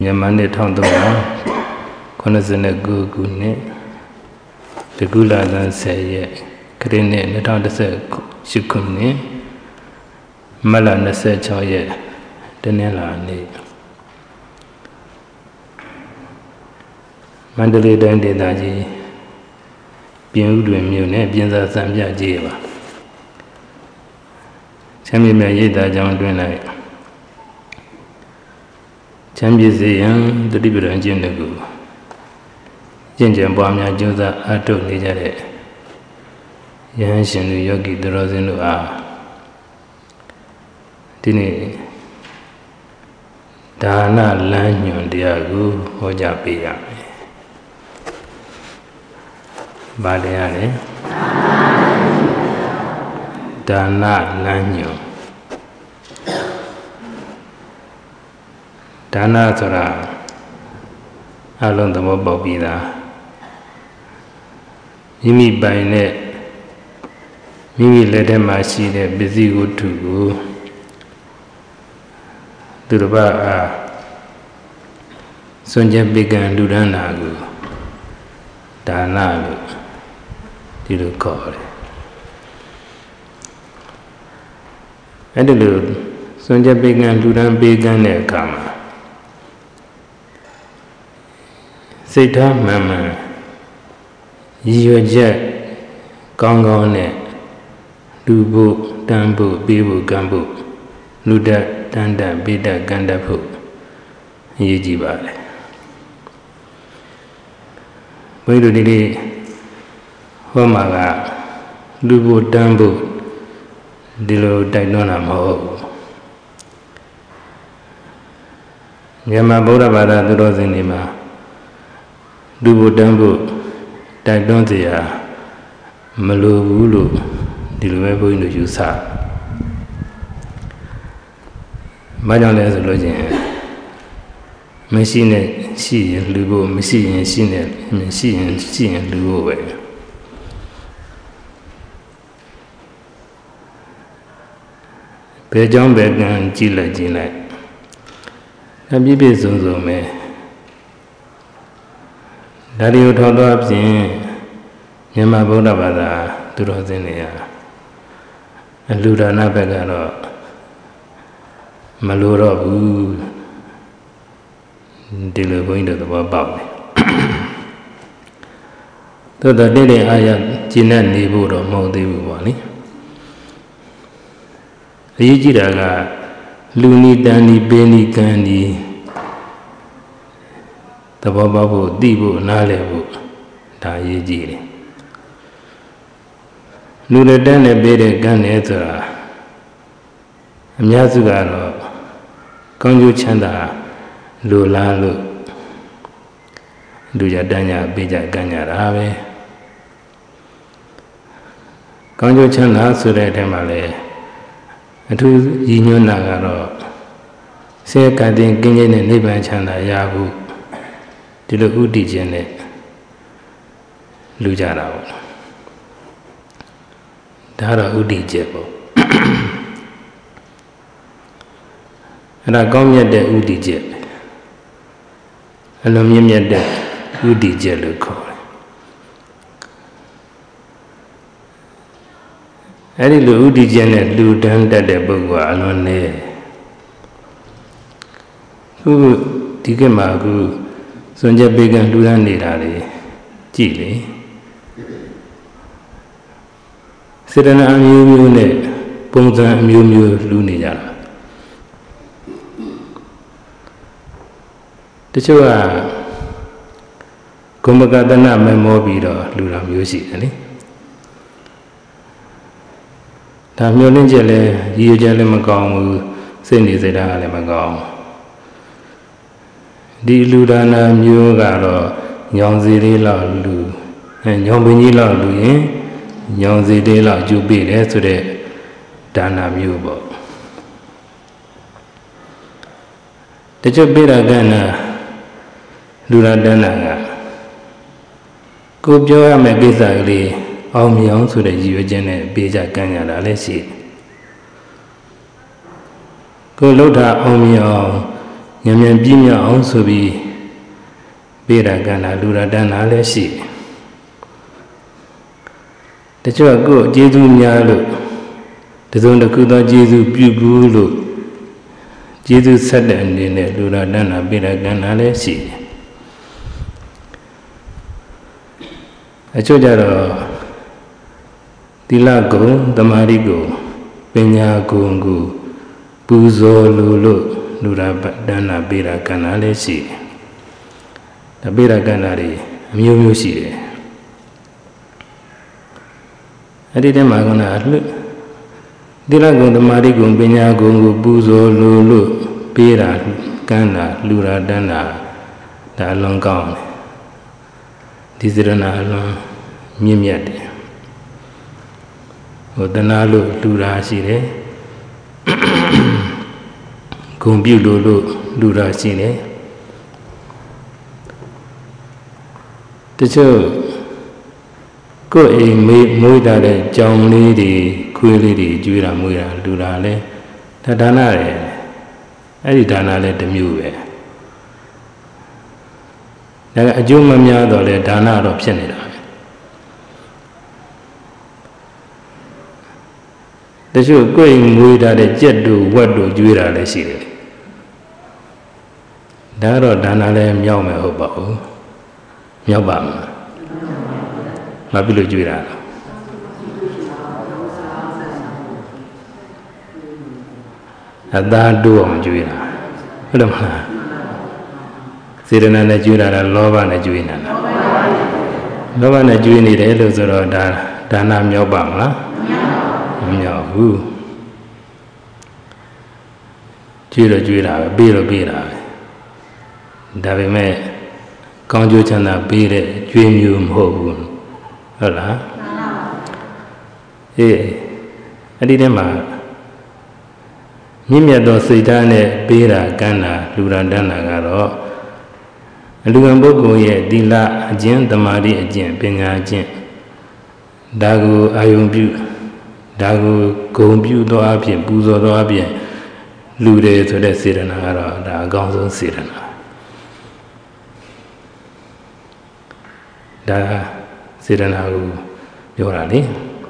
မြန်မာနှစ်1389ခုနှစ်တကူလာသန်း10ရက်ခရစ်နှစ်2018ခုနှစ်မတ်လ26ရက်တနင်္လာနေ့မန္တလေးတိုင်းဒေသကြီးပြင်ဦးတွင်မြို့နယ်ပြင်သာစံပြကြီးပါချမ်းမြေမြတ်ရိပ်သာကျောင်းတွင်၌ချမ်းမြေစေရန်တတိပဒံကျင့်တကူကျင့်ကြံပွားများကြိုးစားအားထုတ်နေကြတဲ့ယဟန်ရှင်လူယောဂီသူတော်စင်တို့အားဒီနေ့ဒါနလမ်းညွှန်တရားကိုဟောကြားပေးရမယ်။ဘာတရားလဲ။ဒါနလမ်းညွှန်ဒါနဆိုတာအလုံးသဘောပေါက်ပြီးသားမိမိပိုင်နဲ့မိမိလက်ထဲမှာရှိတဲ့ပစ္စည်းဝတ္ထုကိုသူတစ်ပါးအားစွန့်ကြဲပေးကံလူဒန်းတာကိုဒါနလို့ဒီလိုခေါ်တယ်အဲ့ဒီလိုစွန့်ကြဲပေးကံလူဒန်းပေးကံတဲ့အခါမှာစိတ်ထားမှန်မှန်ရည်ရွယ်ချက်ကောင်းကောင်းနဲ့လူဖို့တန်းဖို့ပေးဖို့ကံဖို့လူတတ်တန်းတတ်ပေးတတ်ကံတတ်ဖို့အရေးကြီးပါတယ်ဘုန်းကြီးတို့ဒီနေ့ဟောမှာကလူဖို့တန်းဖို့ဒီလိုတိုက်တွန်းတာမဟုတ်ဘူးမြန်မာဗုဒ္ဓဘာသာသူတော်စင်တွေမှာလူဖို့တန်းဖို့တိုက်တွန်းစရာမလိုဘူးလို့ဒီလိုပဲဘုန်းကြီးတို့ယူဆဘာကြောင့်လဲဆိုလို့ချင်းမရှိနဲ့ရှိရင်လူဖို့မရှိရင်ရှိနဲ့ရှိရင်လူဖို့ပဲဘယ်ကြောင့်ပဲကံကြည့်လိုက်အပြည့်ပြည့်စုံစုံပဲဒါရီကိုထောက်တော့ဖြင့်မြန်မာဗုဒ္ဓဘာသာသူတော်စင်တွေအလူဒါနဘက်ကတော့မလိုတော့ဘူးဒီလိုဘုန်းကြီးတို့သဘောပေါက်တယ်သို့တော်တဲ့အာရကျင့်တဲ့နေဖို့တော့မဟုတ်သေးဘူးပေါ့လေအရေးကြီးတာကလူနီတန်နီပေးနီကံနီသဘောပေါက်ဖို့သိဖို့နားလည်ဖို့ဒါအရေးကြီးတယ်လူတွေတန်းနဲ့ပေးတဲ့ကံနဲ့ဆိုတာအများစုကတော့ကောင်းကျိုးချမ်းသာလိုလားလို့လူကြတန်းကြပေးကြကံကြတာပဲကောင်းကျိုးချမ်းသာဆိုတဲ့အထက်မှာလည်းအထူးရည်ညွှန်းတာကတော့ဆဲကံတင်ကင်းကျင်းတဲ့နိဗ္ဗာန်ချမ်းသာရဖို့ဒီလိုဥတည်ခြင်းနဲ့လူကြတာပေါ့ဒါတော့ဥတည်ချက်ပေါ့အဲ့ဒါကောင်းမြတ်တဲ့ဥတည်ချက်အလွန်မြင့်မြတ်တဲ့ဥတည်ချက်လို့ခေါ်တယ်အဲ့ဒီလိုဥတည်ချက်နဲ့လူတန်းတတ်တဲ့ပုဂ္ဂိုလ်ကအလွန်နည်းခုဒီကမှာအခုစွန့်ကြဲပေးကံလူတန်းနေတာလေကြည့်လေစေတနာအမျိုးမျိုးနဲ့ပုံစံအမျိုးမျိုးလူနေကြတာတချို့ကဂုမကတနာမမောပြီးတော့လူတော်မျိုးရှိတယ်လေဒါမျိုးလင်းချက်လဲရည်ရွယ်ချက်လည်းမကောင်းဘူးစိတ်နေစိတ်ဓာတ်လည်းမကောင်းဒီလူဒါနာမျိုးကတော့ညောင်စီလေးလောက်လူညောင်ပင်ကြီးလောက်လူရင်ညောင်စီလေးလောက်ကျူပေးတယ်ဆိုတဲ့ဒါနာမျိုးပေါ့တချို့ပေးတာကနာလူရတနာကကိုပြောရမယ့်ကိစ္စကလေးအောင်မြောင်ဆိုတဲ့ရည်ရွယ်ချက်နဲ့ပေးကြကမ်းကြတာလည်းရှိကိုလှုပ်တာအောင်မြောင်မြန်မြန်ပြည့်မြောက်အောင်ဆိုပြီးပေးတာကဏ္ဍလူရတဏလည်းရှိတချို့ကိုကျေးဇူးများလို့တစုံတစ်ခုသောကျေးဇူးပြုဘူးလို့ကျေးဇူးဆက်တဲ့အနေနဲ့လူရတဏပေးတာကဏ္ဍလည်းရှိအချို့ကြတော့သီလဂုဏ်သမာဓိဂုဏ်ပညာဂုဏ်ကိုပူဇော်လို့လူရတဏပေးတာကဏ္ဍလည်းရှိဒါပေးတာကဏ္ဍတွေအမျိုးမျိုးရှိတယ်အဲ့ဒီတည်းမှာကသီလဂုဏ်သမာဓိဂုဏ်ပညာဂုဏ်ကိုပူဇော်လို့ပေးတာကဏ္ဍလူရတဏဒါအလွန်ကောင်းတယ်ဒီစေရနာအလွန်မြင့်မြတ်တယ်ဟိုတဏလို့လူရာရှိတယ်ဂုဏ်ပြုလို့လူရာရှိတယ်တချို့ကိုယ်အိမ်မွေးတာတဲ့ကြောင်လေးတွေခွေးလေးတွေကျွေးတာမွေးတာလူရာလဲဒါနရယ်အဲ့ဒီဒါနလည်းတစ်မျိုးပဲဒါကအကျိုးမများတော့လဲဒါနတော့ဖြစ်နေတာပဲတချို့ကိုယ်မွေးတာတဲ့ကြက်တို့ဝက်တို့ကျွေးတာလည်းရှိတယ်ဒါတော့ဒါနလည်းမြောက်မယ်ဟုတ်ပါဘူးမြောက်ပါမလားမဖြစ်လို့ကျွေးတာအသာတို့အောင်ကျွေးတာဟုတ်တယ်မလားစေတနာနဲ့ကျွေးတာလားလောဘနဲ့ကျွေးနေတာလောဘနဲ့ကျွေးနေတယ်လို့ဆိုတော့ဒါနမြောက်ပါမလားမမြောက်ဘူးကျွေးတော့ကျွေးတာပဲပေးတော့ပေးတာပဲဒါပေမဲ့ကောင်းကျိုးချမ်းသာပေးတဲ့ကျွေးမျိုးမဟုတ်ဘူးဟုတ်လားအေးအဲ့ဒီတည်းမှာမြင့်မြတ်သောစိတ်ဓာတ်နဲ့ပေးတာကဏ္ဍလူရတဏကတော့အလူခံပုဂ္ဂိုလ်ရဲ့သီလအကျင့်သမာဓိအကျင့်ပညာအကျင့်ဒါကိုအာယုံပြုဒါကိုဂုဏ်ပြုသောအဖြစ်ပူဇော်သောအဖြစ်လူတယ်ဆိုတဲ့စေတနာကတော့ဒါအကောင်းဆုံးစေတနာဒါစေတနာကိုပြောတာလေ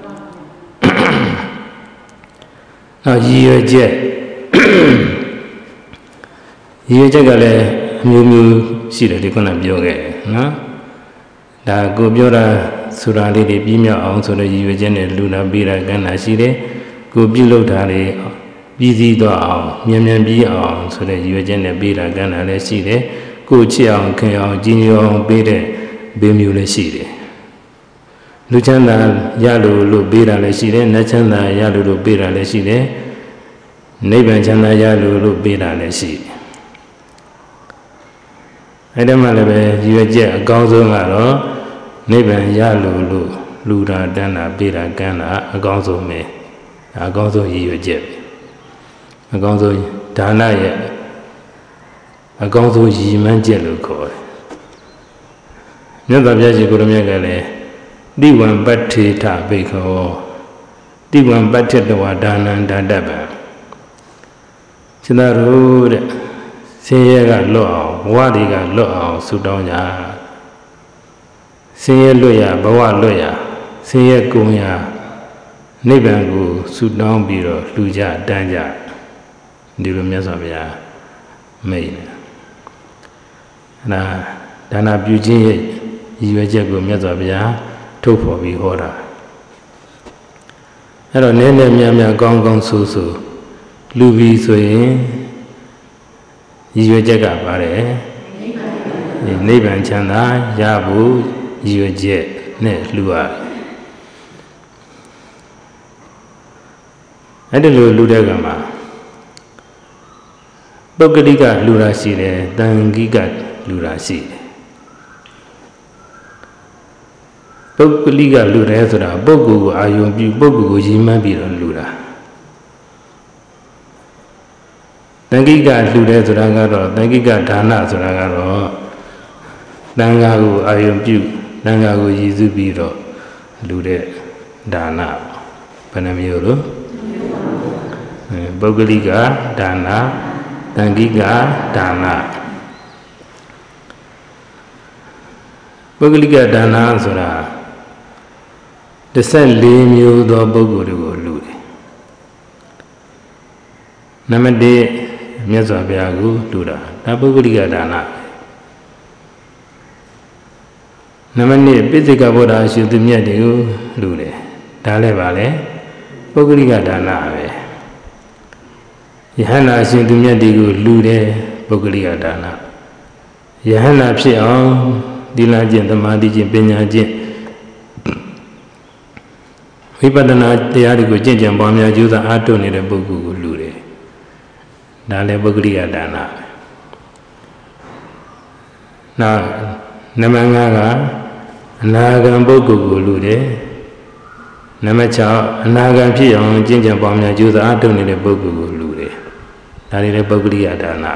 နောက်ရည်ရွယ်ချက်ကလည်းအမျိုးမျိုးရှိတယ်ဒီခုနပြောခဲ့တယ်နော်ဒါကိုပြောတာဆိုတာလေးတွေပြီးမြောက်အောင်ဆိုတော့ရည်ရွယ်ချက်နဲ့လူနာပေးတာကဏ္ဍရှိတယ်ကိုပြုလုပ်တာတွေပြီးစည်းတော့အောင်မြန်မြန်ပြီးအောင်ဆိုတဲ့ရည်ရွယ်ချက်နဲ့ပေးတာကဏ္ဍလည်းရှိတယ်ကိုချစ်အောင်ခင်အောင်ကြည်ညိုအောင်ပေးတဲ့ဘေးမျိုးလည်းရှိတယ်လူချမ်းသာရလို့ပေးတာလည်းရှိတယ်နတ်ချမ်းသာရလို့ပေးတာလည်းရှိတယ်နိဗ္ဗာန်ချမ်းသာရလို့ပေးတာလည်းရှိတယ်အဲ့ဒါမှလည်းပဲရည်ရွယ်ချက်အကောင်းဆုံးကတော့နိဗ္ဗာန်ရလို့လူတာတဏ္ဍပေးတာကဏ္ဍအကောင်းဆုံးပဲအကောင်းဆုံးရည်ရွယ်ချက်အကောင်းဆုံးဒါနရဲ့အကောင်းဆုံးရည်မှန်းချက်လို့ခေါ်တယ်မြတ်စွာဘုရားရှင်ကိုရမြတ်ကလည်းတိဝံပဋ္ဌေထဘိက္ခောတိဝံပဋ္ဌတဝဒါနံဒါတ္တပံရှင်သာတို့တဲ့ဆင်းရဲကလွတ်အောင်ဘဝတွေကလွတ်အောင်ဆုတောင်းကြဆင်းရဲလွတ်ရဘဝလွတ်ရဆင်းရဲကုန်ရနိဗ္ဗာန်ကိုဆုတောင်းပြီးတော့လှူကြတန်းကြဒီလိုမြတ်စွာဘုရားမိန့်တယ်ဒါနပြုခြင်းရဲ့ရည်ရွယ်ချက်ကိုမြတ်စွာဘုရားထုတ်ဖော်ပြီးဟောတာအဲ့တော့နည်းနည်းများများကောင်းကောင်းဆိုလူပြီးဆိုရင်ရည်ရွယ်ချက်ကပါတယ်နိဗ္ဗာန်ချမ်းသာရဖို့ရည်ရွယ်ချက်နဲ့လှူရတယ်အဲ့ဒီလိုလှူတဲ့ကမှာပုဂ္ဂလိကလှူတာရှိတယ်တန်ခိကလှူတာရှိတယ်ပုဂ္ဂလိကလှူတယ်ဆိုတာပုဂ္ဂိုလ်ကိုအာယုံပြုပုဂ္ဂိုလ်ကိုရည်မှန်းပြီးတော့လှူတာတန်ခိကလှူတယ်ဆိုတာကတော့တန်ခိကဒါနဆိုတာကတော့တန်ခါကိုအာယုံပြုတန်ခါကိုရည်စူးပြီးတော့လှူတဲ့ဒါနဘယ်နှမျိုးလို့ပုဂ္ဂလိကဒါနတန်ခိကဒါနပုဂ္ဂလိကဒါနဆိုတာ14မျိုးသောပုဂ္ဂိုလ်တွေကိုလှူတယ်နံပါတ်1မြတ်စွာဘုရားကိုလှူတာဒါပုဂ္ဂလိကဒါနနံပါတ်2ပိစိကဗုဒ္ဓရှုသူမြတ်တွေကိုလှူတယ်ဒါလည်းပါလေပုဂ္ဂလိကဒါနပဲယဟန္တာရှင်သူမြတ်တွေကိုလှူတယ်ပုဂ္ဂလိကဒါနယဟန္တာဖြစ်အောင်သီလကျင့်သမာဓိကျင့်ပညာကျင့်ဝိပဿနာတရားတွေကိုကျင့်ကြံပွားများကြိုးစားအားထုတ်နေတဲ့ပုဂ္ဂိုလ်ကိုလှူတယ်ဒါလည်းပုဂ္ဂလိကဒါနနောက်နံပါတ်5ကအနာဂံပုဂ္ဂိုလ်ကိုလှူတယ်နံပါတ်6အနာဂံဖြစ်အောင်ကျင့်ကြံပွားများကြိုးစားအားထုတ်နေတဲ့ပုဂ္ဂိုလ်ကိုလှူတယ်ဒါလည်းပုဂ္ဂလိကဒါန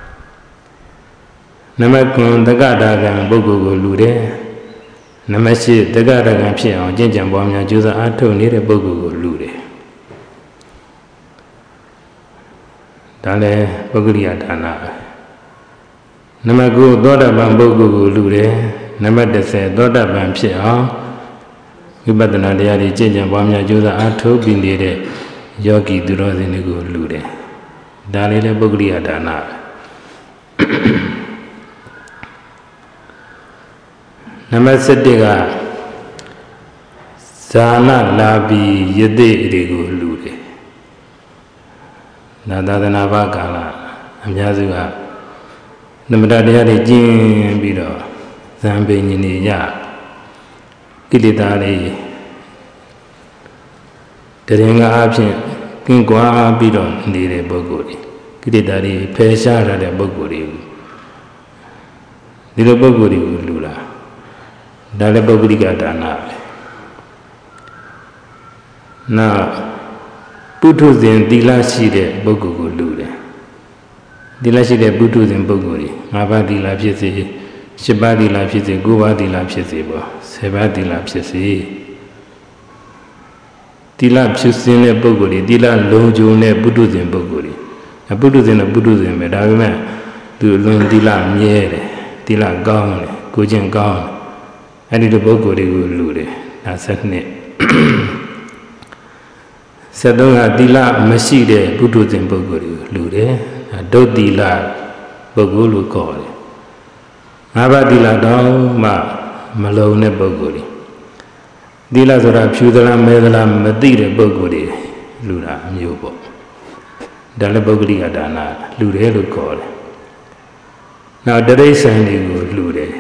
နံပါတ်9တက္ကတာကံပုဂ္ဂိုလ်ကိုလှူတယ်နံပါတ်10တက္ကတာကံဖြစ်အောင်ကျင့်ကြံပွားများကြိုးစားအားထုတ်နေတဲ့ပုဂ္ဂိုလ်ကိုလှူတယ်ဒါလည်းပုဂ္ဂလိကဒါနနံပါတ်9သောတာပန်ပုဂ္ဂိုလ်ကိုလှူတယ်နံပါတ်10သောတာပန်ဖြစ်အောင်ဝိပဿနာတရားတွေကျင့်ကြံပွားများကြိုးစားအားထုတ်ပြီးနေတဲ့ယောဂီသူတော်စင်တွေကိုလှူတယ်ဒါလေးလည်းပုဂ္ဂလိကဒါနနံပါတ်7ကဇာနလာဘီယသိတွေကိုလှူတယ်သာသနာ့ဘာကာလအများစုကသမထတရားတွေကျင့်ပြီးတော့ဇံပိညင်နေရကိလေသာတွေတရင်ကအဖြစ်ကင်းကွာပြီးတော့နေတဲ့ပုဂ္ဂိုလ်တွေကိလေသာတွေဖယ်ရှားရတဲ့ပုဂ္ဂိုလ်တွေဒီလိုပုဂ္ဂိုလ်တွေကိုလှူတာဒါလည်းပုဂ္ဂလိကဒါနပဲနောက်ပုထုဇဉ်သီလရှိတဲ့ပုဂ္ဂိုလ်ကိုလှူတယ်သီလရှိတဲ့ပုထုဇဉ်ပုဂ္ဂိုလ်တွေ5ပါးသီလဖြစ်စေ10ပါးသီလဖြစ်စေ9ပါးသီလဖြစ်စေပေါ့10ပါးသီလဖြစ်စေသီလဖြစ်စင်းတဲ့ပုဂ္ဂိုလ်တွေသီလလုံခြုံတဲ့ပုထုဇဉ်ပုဂ္ဂိုလ်တွေပုထုဇဉ်နဲ့ပုထုဇဉ်ပဲဒါပေမဲ့သူလွန်သီလမြဲတယ်သီလကောင်းတယ်ကိုကျင့်ကောင်းတယ်အဲ့ဒီလိုပုဂ္ဂိုလ်တွေကိုလှူတယ်ဒါ7 73ကသီလမရှိတဲ့ပုထုဇဉ်ပုဂ္ဂိုလ်တွေကိုလှူတယ်ဒုသီလပုဂ္ဂိုလ်လို့ခေါ်တယ်5ပါးသီလတော့မှမလုံတဲ့ပုဂ္ဂိုလ်တွေသီလဆိုတာဖြူသလားမဲသလားမသိတဲ့ပုဂ္ဂိုလ်တွေလှူတာအမျိုးပေါ့ဒါလည်းပုဂ္ဂလိကဒါနလှူတယ်လို့ခေါ်တယ်နောက်တိရစ္ဆာန်တွေကိုလှူတယ်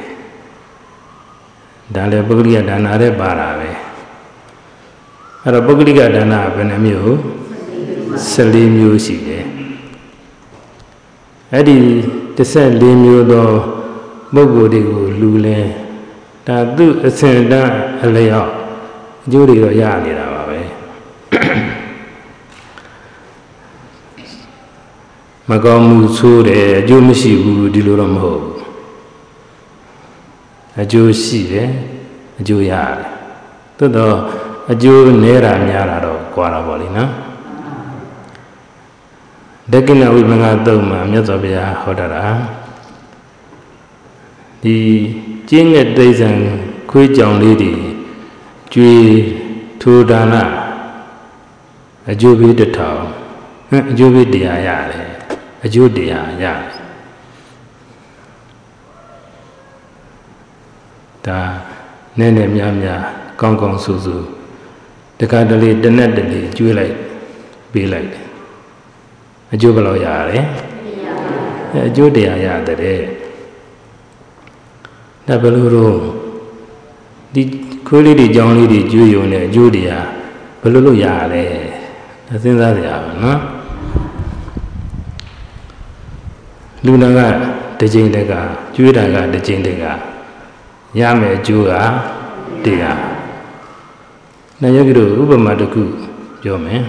ဒါလည်းပုဂ္ဂလိကဒါနတဲ့ပါတာပဲအဲ့တော့ပုဂ္ဂလိကဒါနဘယ်နှမျိုး14မျိုးရှိတယ်အဲ့ဒီ14မျိုးသောပုဂ္ဂိုလ်တွေကိုလှူလဲဒါသူ့အစဉ်တန်းအလျောက်အကျိုးတွေတော့ရနေတာပါပဲမကောင်းမှုဆိုးတယ်အကျိုးမရှိဘူးဒီလိုတော့မဟုတ်ဘူးအကျိုးရှိတယ်အကျိုးရတယ်သို့တော့အကျိုးနည်းတာများတာတော့ကွာတာပေါ့လေနော်ဒက္ခိဏဝိပငါသုံးမှာမြတ်စွာဘုရားဟောတာဒီကျင်းတဲ့တိရစ္ဆာန်ခွေးကြောင်လေးတွေကျွေးထိုးဒါနအကျိုးပေး1000အကျိုးပေး100ရတယ်အကျိုး100ရတယ်ဒါနည်းနည်းများများကောင်းကောင်းဆူဆူတခါတလေတနက်တလေကျွေးလိုက်ပေးလိုက်တယ်အကျိုးဘယ်လောက်ရလဲအကျိုး100ရတယ်ဒါဘယ်လိုတော့ဒီခွေးလေးတွေကြောင်လေးတွေကျွေးရုံနဲ့အကျိုး100ဘယ်လိုလုပ်ရလဲစဉ်းစားကြရပါနော်လူနာကတစ်ကြိမ်တက်ကကျွေးတာကတစ်ကြိမ်တက်ကရမယ်အကျိုးက100နောက်ယောဂီတို့ဥပမာတစ်ခုပြောမယ်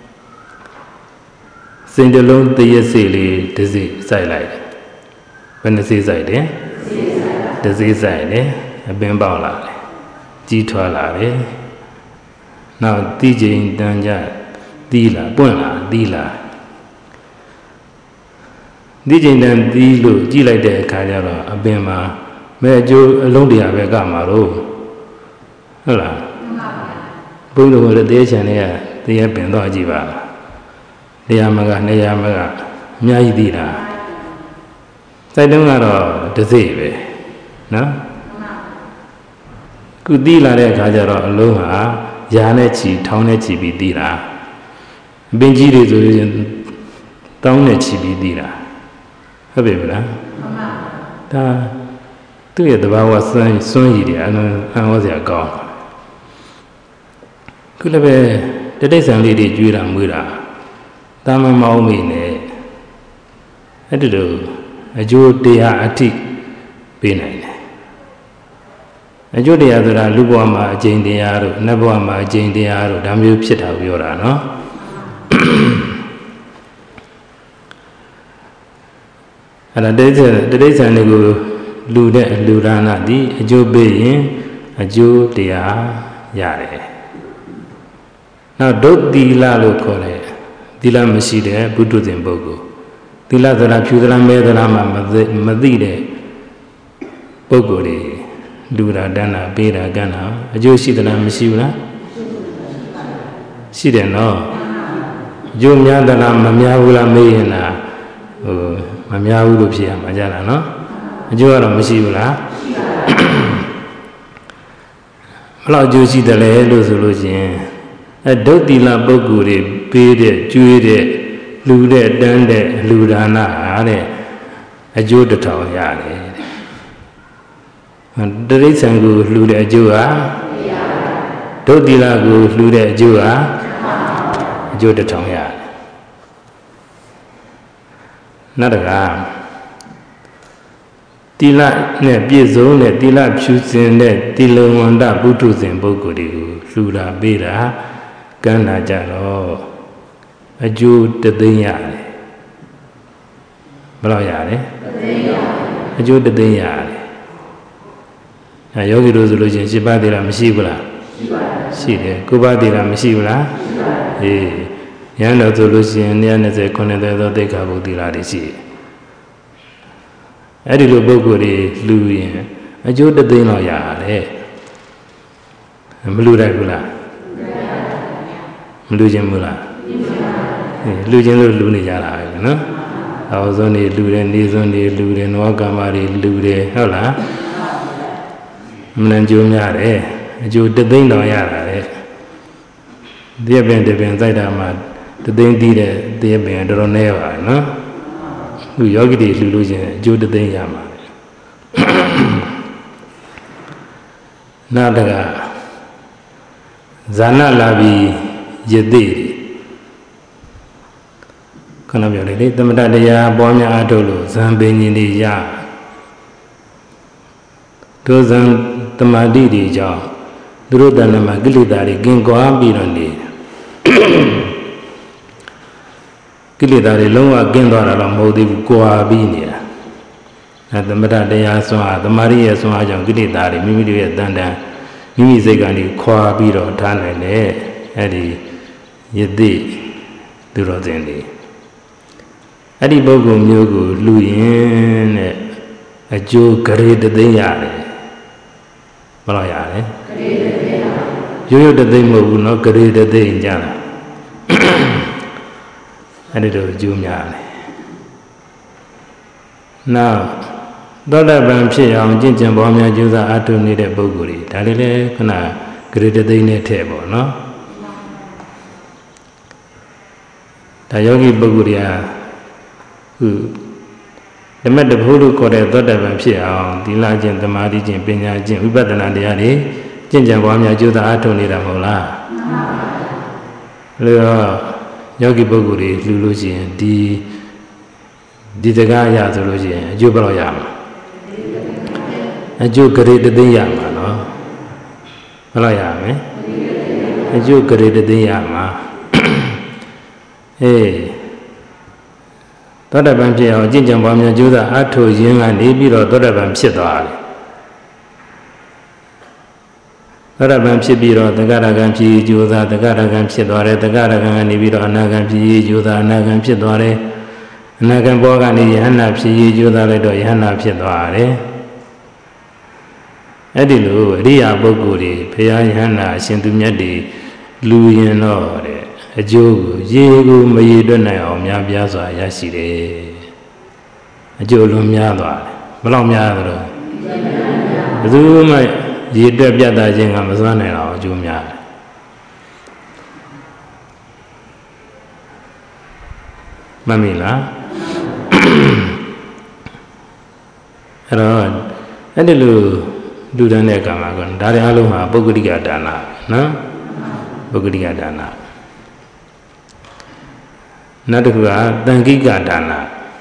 စိတ်တလုံးတရက်စိတ်လေးတစ်စိစိုက်လိုက်ဘယ်နှစိစိုက်တယ်တစ်စိစိုက်တယ်အပင်ပေါက်လာတယ်ကြီးထွားလာတယ်နောက်တိကျင်တန်ကြသီးလာပွင့်လာသီးလာဒီချိန်တန်သီးလို့ကြည့်လိုက်တဲ့အခါကျတော့အပင်မှာမဲအကျိုးအလုံးတရားပဲကမှာတော့ဟုတ်လားဘုန်းတော်ကလည်းတရားချန်တွေကတရားပင်တော့ကြည့်ပါတရားမကနေရာမကအများကြီးသိတာစိုက်တုံးကတော့တစိပဲနော်ခုသိလာတဲ့အခါကျတော့အလုံးဟာရာနဲ့ချီထောင်းနဲ့ချီပြီးသိတာအပင်ကြီးတွေဆိုရင်တောင်းနဲ့ချီပြီးသိတာဟုတ်ပြီမလားဒါသူ့ရဲ့သဘာဝစွမ်းရည်တွေအံ့ဩစရာကောင်းခုလည်းပဲတတိษံလေးတွေကျွေးတာမွေးတာတာမမောင်းမိနဲ့အဲ့ဒီလိုအကျိုးတရားအထိပေးနိုင်တယ်အကျိုးတရားဆိုတာလူဘဝမှာအကျင့်တရားတို့နတ်ဘဝမှာအကျင့်တရားတို့ဒါမျိုးဖြစ်တာပြောတာနော်အဲ့ဒါတတိษံတွေကိုလူတဲ့လူဒါနသည်အကျိုးပေးရင်အကျိုးတရားရတယ်နောက်ဒုတိလလို့ခေါ်တယ်သီလမရှိတဲ့ဘုဒ္ဓဇင်ပုဂ္ဂိုလ်သီလဆိုတာဖြူသလားမဲသလားမှမသိတဲ့ပုဂ္ဂိုလ်တွေလူတာတန်းတာပေးတာကန်းတာအကျိုးရှိသလားမရှိဘူးလားရှိတယ်နော်အကျိုးများသလားမများဘူးလားမေးရင်လားမများဘူးလို့ဖြေရမှာကြလားနော်အကျိုးကတော့မရှိဘူးလားဘယ်လောက်အကျိုးရှိတယ်လဲလို့ဆိုလို့ရှိရင်ဒုတိလပုဂ္ဂိုလ်တွေပေးတဲ့ကျွေးတဲ့လူတဲ့တန်းတဲ့လူဒါနဟာတဲ့အကျိုးတစ်ထောင်ရတယ်တရိษံကိုလှူတဲ့အကျိုးဟာဒုတိလကိုလှူတဲ့အကျိုးဟာအကျိုးတစ်ထောင်ရတယ်နောက်တကတိလနဲ့ပြည့်စုံတဲ့တိလဖြူစင်တဲ့တိလဝန္တဘုဒ္ဓဇင်ပုဂ္ဂိုလ်တွေကိုလှူတာပေးတာကမ်းလာကြတော့အကျိုးတသိန်းရတယ်ဘယ်လောက်ရတယ်အကျိုးတသိန်းရတယ်အဲယောဂီတို့ဆိုလို့ချင်း7ပါးသီလမရှိဘူးလားရှိတယ်9ပါးသီလမရှိဘူးလားအေးရဟန်းတော်ဆိုလို့ရှိရင်129သောသိက္ခာပုဒ်သီလတွေရှိတယ်အဲ့ဒီလိုပုဂ္ဂိုလ်တွေလှူရင်အကျိုးတသိန်းလောက်ရတယ်မလှူတတ်ဘူးလားမလှူခြင်းဘူးလားလှူခြင်းလို့လှူနေကြတာပဲနော်အောက်ဆုံးနေလှူတယ်နေဆုံးနေလှူတယ်နဝကမ္မတွေလှူတယ်ဟုတ်လားမလန်ကျိုးများတယ်အကျိုးတသိန်းတောင်ရတာလေတရက်ပင်စိုက်တာမှတသိန်းတီးတဲ့တရက်ပင်တော်တော်နည်းပါနော်သူယောဂီတွေလှူလို့ချင်းအကျိုးတသိန်းရမှာနာတကဇာနာလာပြီးယသိခဏပြောလေသမထတရားပွားများအားထုတ်လို့ဇံပင်ရှင်တွေရတို့ဇံတမာတိတွေကြောင့်သူတို့တဏ္ဍမှာကိလေသာတွေကင်းကွာပြီးတော့နေကိလေသာတွေလုံးဝကင်းသွားတာတော့မဟုတ်သေးဘူးကွာပြီးနေတာအဲသမထတရားဆွမ်းအားသမာဓိရဲ့ဆွမ်းအားကြောင့်ကိလေသာတွေမိမိတို့ရဲ့တန်တန်မိမိစိတ်ကနေခွာပြီးတော့ထားနိုင်တယ်အဲဒီယသိသူတော်စင်တွေအဲ့ဒီပုဂ္ဂိုလ်မျိုးကိုလူရင်တဲ့အကျိုးဂရေတသိန်းရတယ်ဘယ်လောက်ရလဲရိုးရိုးတသိန်းမဟုတ်ဘူးเนาะဂရေတသိန်းကြတာအဲ့ဒီလိုအကျိုးများတယ်နောက်သောတပန်ဖြစ်အောင်ကျင့်ကြံပွားများကြိုးစားအားထုတ်နေတဲ့ပုဂ္ဂိုလ်တွေဒါလေးလည်းခဏဂရေတသိန်းနဲ့ထည့်ပေါ့เนาะဒါယောဂီပုဂ္ဂိုလ်တွေကဓမ္မတဖို့လို့ခေါ်တဲ့သောတပန်ဖြစ်အောင်သီလကျင့်သမာဓိကျင့်ပညာကျင့်ဝိပဿနာတရားတွေကျင့်ကြံပွားများကြိုးစားအားထုတ်နေတာမဟုတ်လားမှန်ပါပါယောဂီပုဂ္ဂိုလ်တွေလှူလို့ရှိရင်ဒီတကားရဆိုလို့ရှိရင်အကျိုးဘယ်လောက်ရမှာအကျိုးဂရေတသိန်းရမှာနော်ဘယ်လောက်ရမလဲအကျိုးဂရေတသိန်းရမှာအေးသောတပန်ဖြစ်အောင်ကျင့်ကြံပွားများကြိုးစားအားထုတ်ရင်းကနေပြီးတော့သောတပန်ဖြစ်သွားတယ်သောတပန်ဖြစ်ပြီးတော့သက္ကရာဂံဖြစ်ကြိုးစားသက္ကရာဂံဖြစ်သွားတယ်သက္ကရာဂံကနေပြီးတော့အနာဂံဖြစ်ကြိုးစားအနာဂံဖြစ်သွားတယ်နာကံဘောကနေယဟန္တာဖြစ်ရေးကြိုးစားလိုက်တော့ယဟန္တာဖြစ်သွားတယ်အဲ့ဒီလိုအရိယာပုဂ္ဂိုလ်တွေဘုရားယဟန္တာအရှင်သူမြတ်တွေလူရင်တော့တဲ့အကျိုးကိုရေကိုမရေတွက်နိုင်အောင်များပြားစွာရရှိတယ်အကျိုးလုံးများသွားတယ်ဘယ်လောက်များသလဲဘယ်သူမှရေတွက်ပြတ်သားခြင်းကမစွမ်းနိုင်အောင်အကျိုးများတယ်မှတ်မိလားအဲ့တော့အဲ့ဒီလိုလူတန်းတဲ့ကံမှာကဒါတွေအားလုံးဟာပုဂ္ဂလိကဒါနနော်ပုဂ္ဂလိကဒါနနောက်တစ်ခုကတန်ခိကဒါန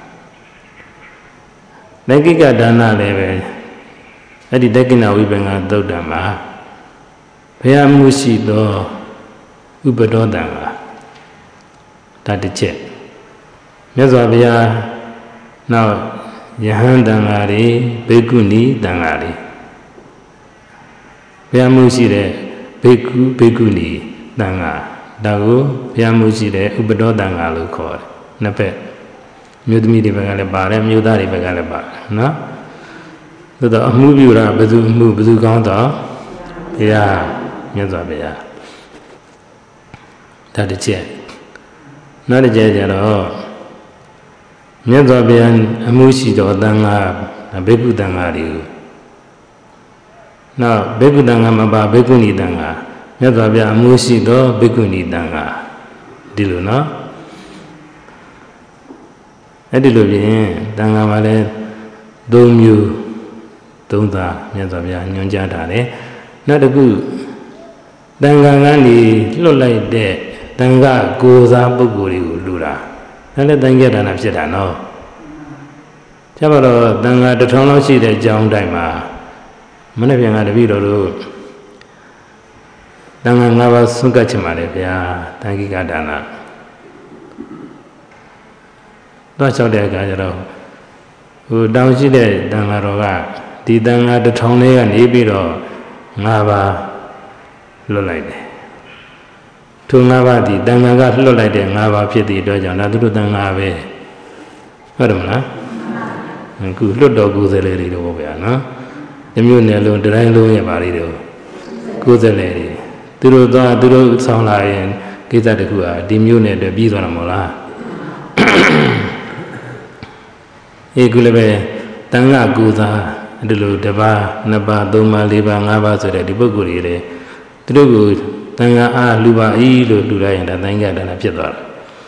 တန်ခိကဒါနလည်းပဲအဲ့ဒီတက္ကိဏဝိပင်္ဂသုတ်တံမှာဘုရားမှုရှိသောဥပဒောတံကဒါတစ်ချက်မြတ်စွာဘုရားနောက်ယဟန်တန်ဃာတွေဘိက္ခုနီတန်ဃာတွေဘုရားမှုရှိတဲ့ဘိက္ခုဘိက္ခုနီတန်ဃာဒါကိုဘုရားမှုရှိတဲ့ဥပဒောတန်ဃာလို့ခေါ်တယ်နှစ်ဖက်မြို့သမီးတွေဘက်ကလည်းပါတယ်မြို့သားတွေဘက်ကလည်းပါတယ်နော်သို့တော့အမှုပြုတာဘယ်သူအမှုဘယ်သူကောင်းတော့ဘုရားမြတ်စွာဘုရားဒါတစ်ချက်နောက်တစ်ချက်ကျတော့မြတ်စွာဘုရားအမှုရှိတော်တန်ခါဘိက္ခုတန်ခါတွေကိုနောက်ဘိက္ခုတန်ခါမပါဘိက္ခုနီတန်ခါမြတ်စွာဘုရားအမှုရှိတော်ဘိက္ခုနီတန်ခါဒီလိုနော်အဲ့ဒီလိုပြင်တန်ခါမှာလည်း၃မျိုး၃သားမြတ်စွာဘုရားညွှန်ကြားထားတယ်နောက်တစ်ခုတန်ခါကနေလွတ်လိုက်တဲ့တန်ခါကိုယ်စားပုဂ္ဂိုလ်တွေကိုလူတာဒါလည်းတန်ခါဒါနဖြစ်တာနော်ကျမတော့တန်ခါ1000လောက်ရှိတဲ့ကြောင်းတိုင်းမှာမနေ့ပြန်ကတပည့်တော်တို့တန်ခါ9ပါးဆွန့်ကပ်ချင်ပါလေဗျာတန်ခိကဒါနတော့လျှောက်တဲ့အခါကျတော့ဟိုတောင်းရှိတဲ့တန်ခါတော်ကဒီတန်ခါ1000လေးကနေပြီးတော့9ပါးလွတ်လိုက်တယ်ထို၅ပါးဒီတန်ခါကလွတ်လိုက်တဲ့၅ပါးဖြစ်သည့်အတွက်ကြောင့်ဒါသူတို့တန်ခါပဲဟုတ်တယ်မလားအခုလွတ်တော်ကိုယ်စားလှယ်တွေတော့ဗျာနော်ဒီမျိုးနယ်လုံးတိုင်းလုံးရဲ့ပါလိတော့ကိုယ်စားလှယ်တွေသူတို့သွားသူတို့ဆောင်းလာရင်ကိစ္စတခုဟာဒီမျိုးနယ်အတွက်ပြီးသွားမှာမဟုတ်လားအေးခုလည်းပဲတန်ခါကိုယ်စားဒီလိုတစ်ပါးနှစ်ပါးသုံးပါးလေးပါးငါးပါးဆိုတဲ့ဒီပုဂ္ဂိုလ်တွေလေသူတို့ကိုတန်ခါအားလူပါဤလို့လူလိုက်ရင်ဒါတန်ခါဒါနဖြစ်သွားတယ်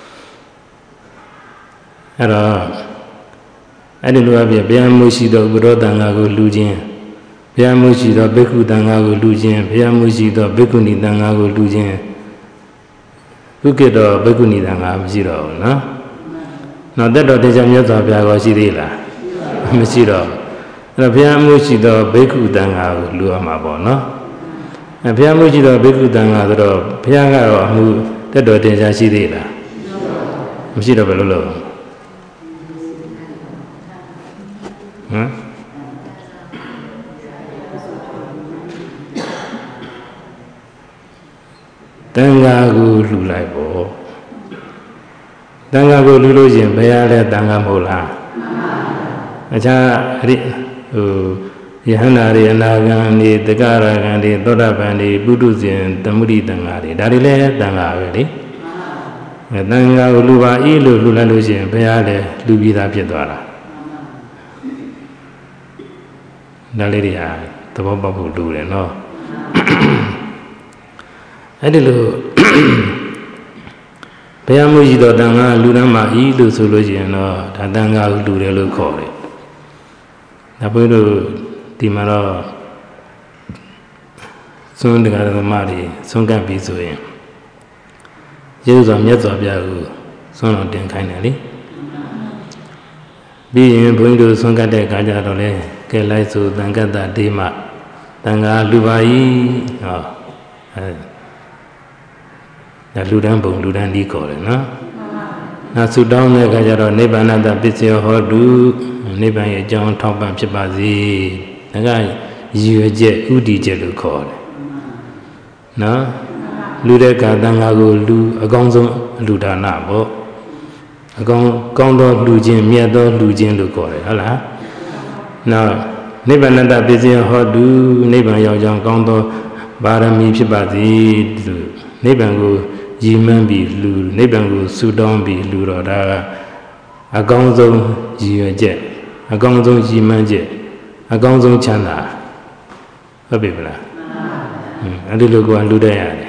အဲ့တော့အဲ့ဒီလိုအပြင်ဘုရားမှုရှိသောဘုရောတန်ခါကိုလူခြင်းဘုရားမှုရှိသောဘိက္ခုတန်ခါကိုလူခြင်းဘုရားမှုရှိသောဘိက္ခုနီတန်ခါကိုလူခြင်းခုခေတ်တော့ဘိက္ခုနီတန်ခါမရှိတော့ဘူးနော်နောက်တက်တော်တရားမြတ်စွာဘုရားကိုရှိသေးလားမရှိတော့အဲ့တော့ဘုရားမှုရှိသောဘိက္ခုတန်ခါကိုလူရမှာပေါ့နော်ဘုရားမှုရှိသောဘိက္ခုတန်ခါဆိုတော့ဘုရားကတော့အမှုတက်တော်တင်ရှားရှိသေးလားမရှိတော့ဘယ်လိုလုပ်ဟမ်တန်ခါကိုလှူလိုက်ပေါ့တန်ခါကိုလှူလို့ရင်ဘုရားလည်းတန်ခါမဟုတ်လားအခြားဟိယဟန္တာတွေအနာဂံတွေတက္ကရာဂံတွေသောတာပန်တွေပုထုဇဉ်သမုဒိတန်ခါတွေဒါတွေလည်းတန်ခါပဲလေတန်ခါကိုလှူပါဤလို့လှူလိုက်လို့ရှိရင်ဘုရားလည်းလှူပြီးသားဖြစ်သွားတာဒါလေးတွေဟာသဘောပေါက်ဖို့လိုတယ်နော်အဲ့ဒီလိုဘုရားမှုရှိတော်တန်ခါလူတန်းမှာဤလို့ဆိုလို့ရှိရင်တော့ဒါတန်ခါကိုလှူတယ်လို့ခေါ်တယ်ဒါဘုရားတို့ဒီမှာတော့သွန်တရားဓမ္မတွေသွန်ကပ်ပြီးဆိုရင်ယေရှုမြတ်စွာဘုရားကိုသွန်တော်တင်ခိုင်းတယ်လေပြီးရင်ဘုန်းကြီးတို့သွန်ကပ်တဲ့အခါကျတော့လေကဲလိုက်ဆိုတန်ကတ္တဒေမတန်ခါလူပါဤဟောဒါလူတန်းပုံလူတန်းဒီခေါ်တယ်နော်နောက်ဆုတောင်းတဲ့အခါကျတော့နိဗ္ဗာန်တပစ္စယောဟောတုနိဗ္ဗာန်ရဲ့အကြောင်းထောက်ပံ့ဖြစ်ပါစေဒါကရည်ရွယ်ချက်ဥတည်ချက်လို့ခေါ်တယ်နော်လူတဲ့ကတန်ခါကိုလူအကောင်းဆုံးလူဒါနပေါ့ကောင်းသောလူချင်းမြတ်သောလူချင်းလို့ခေါ်တယ်ဟုတ်လားနောက်နိဗ္ဗာန်တပစ္စယဟောတုနိဗ္ဗာန်ရောက်ကြောင်းကောင်းသောပါရမီဖြစ်ပါသည်လို့နိဗ္ဗာန်ကိုရည်မှန်းပြီးလူနိဗ္ဗာန်ကိုဆုတောင်းပြီးလူတော်ဒါကအကောင်းဆုံးရည်ရွယ်ချက်အကောင်းဆုံးရည်မှန်းချက်အကောင်းဆုံးချမ်းသာဟုတ်ပြီမလားအဲ့ဒီလိုကလူတတ်ရတယ်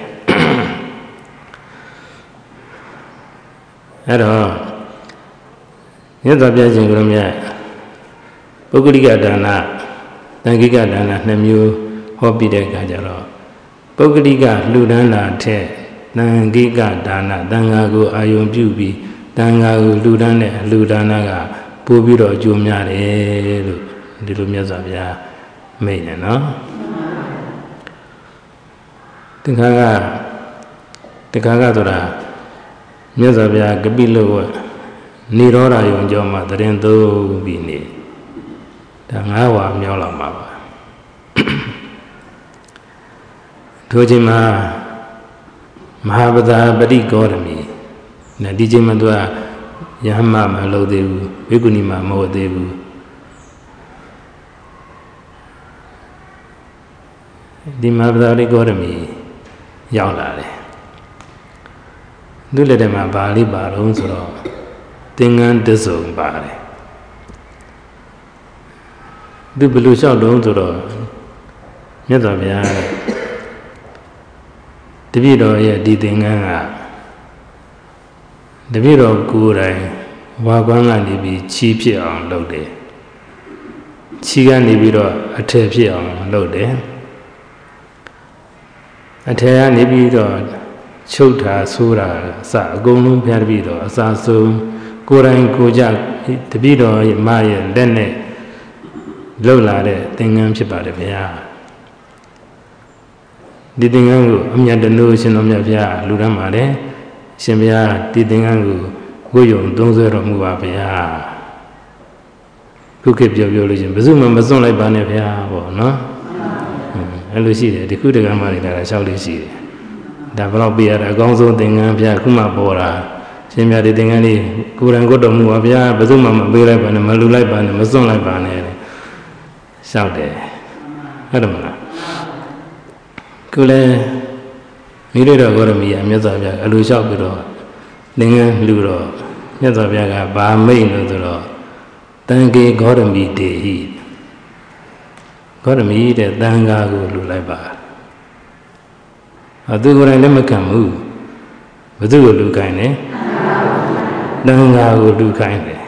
အဲ့တော့မြတ်စွာဘုရားရှင်ကိုမြတ်ပုဂ္ဂလိကဒါနသံဃိကဒါနနှစ်မျိုးဟောပြီးတဲ့အခါကျတော့ပုဂ္ဂလိကလှူဒန်းတာထက်သံဃိကဒါနသံဃာကိုအာယုံပြုပြီးသံဃာကိုလှူဒန်းတဲ့လှူဒါနကပို့ပြီးတော့အကျိုးများတယ်လို့ဒီလိုမြတ်စွာဘုရားမိန့်တယ်နော်တခါကဆိုတာမြတ်စွာဘုရားကပိလဝတ်နိရောဓယုံကြောမှာတရင်သုံးပြီးနေဒါ9ဝါမြောက်လောက်မှာပါထိုချိန်မှာမဟာပဒါပရိဂေါရမီနဲ့ဒီချိန်မှာသူကယဟမမလုပ်သေးဘူးဝိကုဏီမမဟုတ်သေးဘူးဒီမဟာပဒါပရိဂေါရမီရောက်လာတယ်သူလက်ထက်မှာဘာလေးပါတော့ဆိုတော့သင်္ကန်းတစုံပါတယ်သူဘယ်လိုလျှောက်တော့ဆိုတော့မြတ်စွာဘုရားတပည့်တော်ရဲ့ဒီသင်္ကန်းကတပည့်တော်ကိုယ်တိုင်ဝါကွမ်းကနေပြီးချီးဖြစ်အောင်လုပ်တယ်ချီးကနေပြီးတော့အထည်ဖြစ်အောင်လုပ်တယ်အထည်ကနေပြီးတော့ချုပ်တာဆိုးတာအစအကုန်လုံးဖျားတပည့်တော်အစာဆုံးကိုယ်တိုင်ကိုကြတပည့်တော်မရဲ့လက်နဲ့လှုပ်လာတဲ့သင်္ကန်းဖြစ်ပါတယ်ဗျာဒီသင်္ကန်းကိုအမြတ်တနိုးရှင်တော်မြတ်ဗျာလူတန်းပါတယ်ရှင်ဗျာဒီသင်္ကန်းကိုဝိယုံသုံးဆွဲတော်မူပါဗျာခုခေတ်ပြောလို့ရှင်ဘယ်သူမှမစွန့်လိုက်ပါနဲ့ဗျာပေါ့နော်အဲ့လိုရှိတယ်ဒီခုတက္ကမတွေကလည်းရှောက်လေးရှိတယ်ဒါဘယ်တော့ပြရတာအကောင်းဆုံးသင်္ကန်းဗျာခုမှပေါ်တာရှင်ဗျာဒီသင်္ကန်းလေးကိုယ်တိုင်ကိုတော်မူပါဗျာဘယ်သူမှမပေးလိုက်ပါနဲ့မလူလိုက်ပါနဲ့မစွန့်လိုက်ပါနဲ့ရှောက်တယ်ဟုတ်တယ်မလားခုလည်းမိရတော်ဂေါရမီအမြတ်စွာဘုရားအလိုလျှောက်ပြီးတော့သင်္ကန်းလူတော့မြတ်စွာဘုရားကဗာမိတ်လို့ဆိုတော့တန်ခေဂေါရမီတေဟိဂေါရမီတဲ့တန်ဃာကိုလူလိုက်ပါသူကိုယ်တိုင်လည်းမခံဘူးဘယ်သူကိုလူခိုင်းလဲတန်ဃာကိုလူခိုင်းတယ်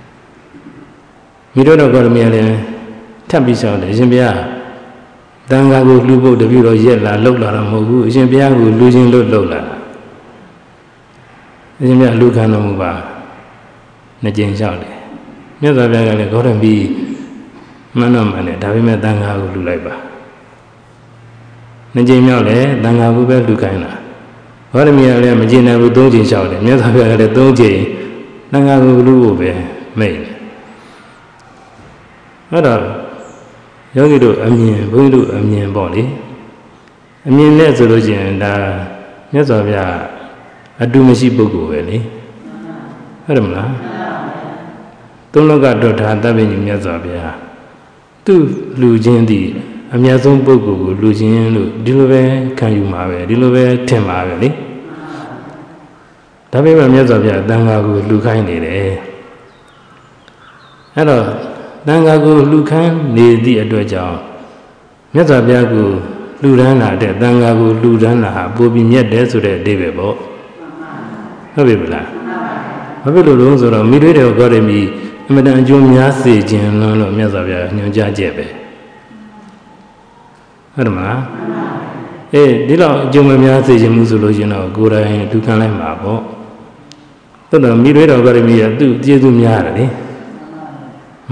မိရတော်ဂေါရမီလည်းထပ်ပြီးလျှောက်တယ်ရှင်ဘုရားတန်ဃာကိုလှူဖို့တပည့်တော်ရက်လာလှုပ်လာတာမဟုတ်ဘူးအရှင်ဘုရားကိုလှူခြင်းလို့လှုပ်လာတာအရှင်ဘုရားလူခံတော်မူပါနှစ်ကြိမ်လျှောက်တယ်မြတ်စွာဘုရားကလည်းဂေါရမီမှန်တော့မှန်တယ်ဒါပေမဲ့တန်ဃာကိုလှူလိုက်ပါနှစ်ကြိမ်မြောက်လည်းတန်ဃာကိုပဲလှူခိုင်းတာဂေါရမီကလည်းမကျေနပ်ဘူး၃ကြိမ်လျှောက်တယ်မြတ်စွာဘုရားကလည်း၃ကြိမ်တန်ဃာကိုလှူဖို့ပဲမိတ်တယ်အဲ့တော့ယောဂီတို့အမြင်ဘုန်းကြီးတို့အမြင်ပေါ့လေအမြင်နဲ့ဆိုလို့ရှိရင်ဒါမြတ်စွာဘုရားအတူမရှိပုဂ္ဂိုလ်ပဲလေဟုတ်တယ်မလားသုံးလောကတော်ထာတပ္ပညမြတ်စွာဘုရားသူ့လူချင်းတည်အမြတ်ဆုံးပုဂ္ဂိုလ်ကိုလူချင်းလို့ဒီလိုပဲခံယူမှာပဲဒီလိုပဲထင်မှာပဲလေဒါပေမဲ့မြတ်စွာဘုရားတန်ခါကိုလူခိုင်းနေတယ်အဲ့တော့တန်ခါကိုလှူခန်းနေသည့်အတွက်ကြောင့်မြတ်စွာဘုရားကိုလှူဒန်းလာတဲ့တန်ခါကိုလှူဒန်းလာပိုပြီးမြတ်တယ်ဆိုတဲ့အဓိပ္ပာယ်ပေါ့ဟုတ်ပြီမလားဘာဖြစ်လို့လဲဆိုတော့မိတွေ့တဲ့ဂေါရမီအမတန်အကျိုးများစေခြင်းလို့မြတ်စွာဘုရားညွှန်ကြားချက်ပဲဟုတ်တယ်မလားဒီလောက်အကျိုးမများစေခြင်းမှုဆိုလို့ရှင်တော့ကိုယ်တိုင်လှူခန်းလိုက်မှာပေါ့သို့တော့မိတွေ့တဲ့ဂေါရမီကသူ့ကျေးဇူးများတယ်လေမ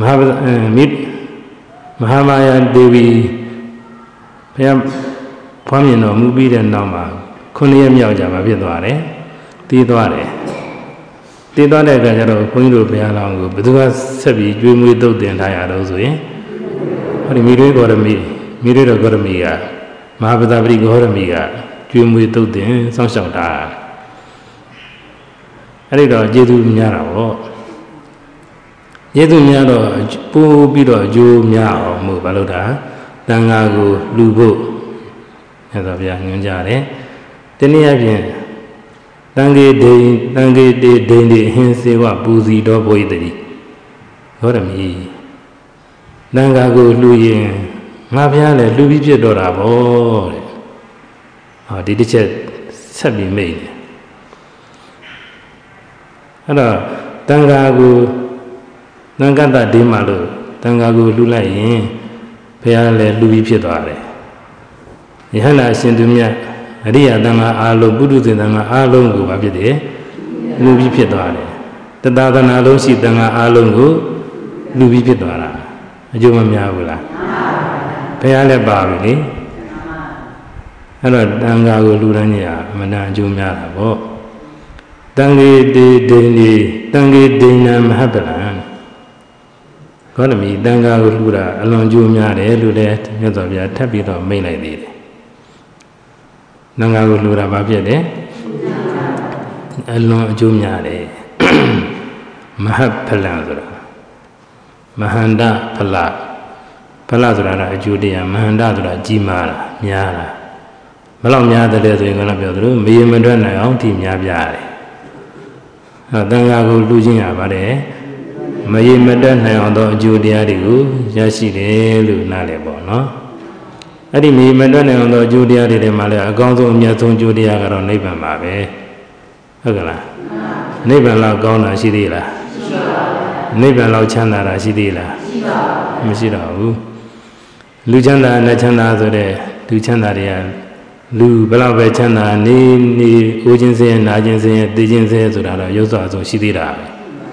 ဟာမာယာဒေဝီဘုရားဖွားမြင်တော်မူပြီးတဲ့နောက်မှာ9ရက်မြောက်ကြမှာဖြစ်သွားတယ်တည်သွားတဲ့အခါကျတော့ခွင်းတို့ဘုရားလောင်းကိုဘယ်သူကဆက်ပြီးကျွေးမွေးသုတ်တင်ထားရတော့ဆိုရင်ဟောဒီမိတွေတော်ဂေါရမီကမဟာပဒါပတိဂေါရမီကကျွေးမွေးသုတ်တင်စောင့်ရှောက်တာအဲ့ဒီတော့ကျေးဇူးများတာပေါ့ကျေးဇူးများတော့ပို့ပြီးတော့အကျိုးများအောင်မို့ဘာလို့တာတန်ခါကိုလူဖို့မြတ်စွာဘုရားညွှန်ကြားတယ်တနည်းအားဖြင့်တန်ခေတေဒိန်ဒီဟင်းစေဝပူစီတော်ဘုရားတိဟောရမည်တန်ခါကိုလူရင်ငါဘုရားလည်းလူပြီးဖြစ်တော့တာပေါ့တဲ့ဟောဒီတစ်ချက်ဆက်ပြီးမိတ်တယ်အဲ့တော့တန်ခါကိုသံဃတဒေမလို့တန်ခါကိုလှူလိုက်ရင်ဘုရားလည်းလှူပြီးဖြစ်သွားတယ်ယဟန္တာအရှင်သူမြတ်အရိယသံဃာအားလုံးပုထုဇဉ်သံဃာအားလုံးကိုဘာဖြစ်တယ်လှူပြီးဖြစ်သွားတယ်တသာသနာလုံးရှိသံဃာအားလုံးကိုလှူပြီးဖြစ်သွားတာအကျိုးမများဘူးလားဘုရားလည်းပါပြီလေအဲ့တော့တန်ခါကိုလှူတိုင်းကြီးအမှန်တန်အကျိုးများတာပေါ့တန်ခေတေဒိန်ဒီတန်ခေဒိဏမဟပလံခေါ်တယ်မိတန်ခါကိုလှူတာအလွန်အကျိုးများတယ်လို့လည်းမြတ်စွာဘုရားထပ်ပြီးတော့မိန့်လိုက်သေးတယ်တန်ခါကိုလှူတာဘာဖြစ်လဲအလွန်အကျိုးများတယ်မဟပလံဆိုတာမဟန္တဖလဆိုတာကအကျိုးတရားမဟန္တဆိုတာကြီးမားတာများတာဘယ်လောက်များတယ်ဆိုရင်ကတော့ပြောသလိုမရေမတွက်နိုင်အောင်ထိများပြရတယ်တန်ခါကိုလှူခြင်းရပါတယ်မရေမတွက်နိုင်အောင်သောအကျိုးတရားတွေကိုရရှိတယ်လို့နားလည်ပေါ့နော်အဲ့ဒီမရေမတွက်နိုင်အောင်သောအကျိုးတရားတွေမှာလည်းအကောင်းဆုံးအမြတ်ဆုံးအကျိုးတရားကတော့နိဗ္ဗာန်ပါပဲဟုတ်ကလားနိဗ္ဗာန်လောက်ကောင်းတာရှိသေးလားရှိပါဘူးနိဗ္ဗာန်လောက်ချမ်းသာတာရှိသေးလားရှိပါဘူးမရှိတော့ဘူးလူချမ်းသာနဲ့ချမ်းသာဆိုတဲ့လူချမ်းသာတွေကလူဘယ်လောက်ပဲချမ်းသာနေအိုးခြင်းစင်းနာခြင်းစင်းသိခြင်းစင်းဆိုတာတော့ရုပ်စွာဆုံးရှိသေးတာပဲ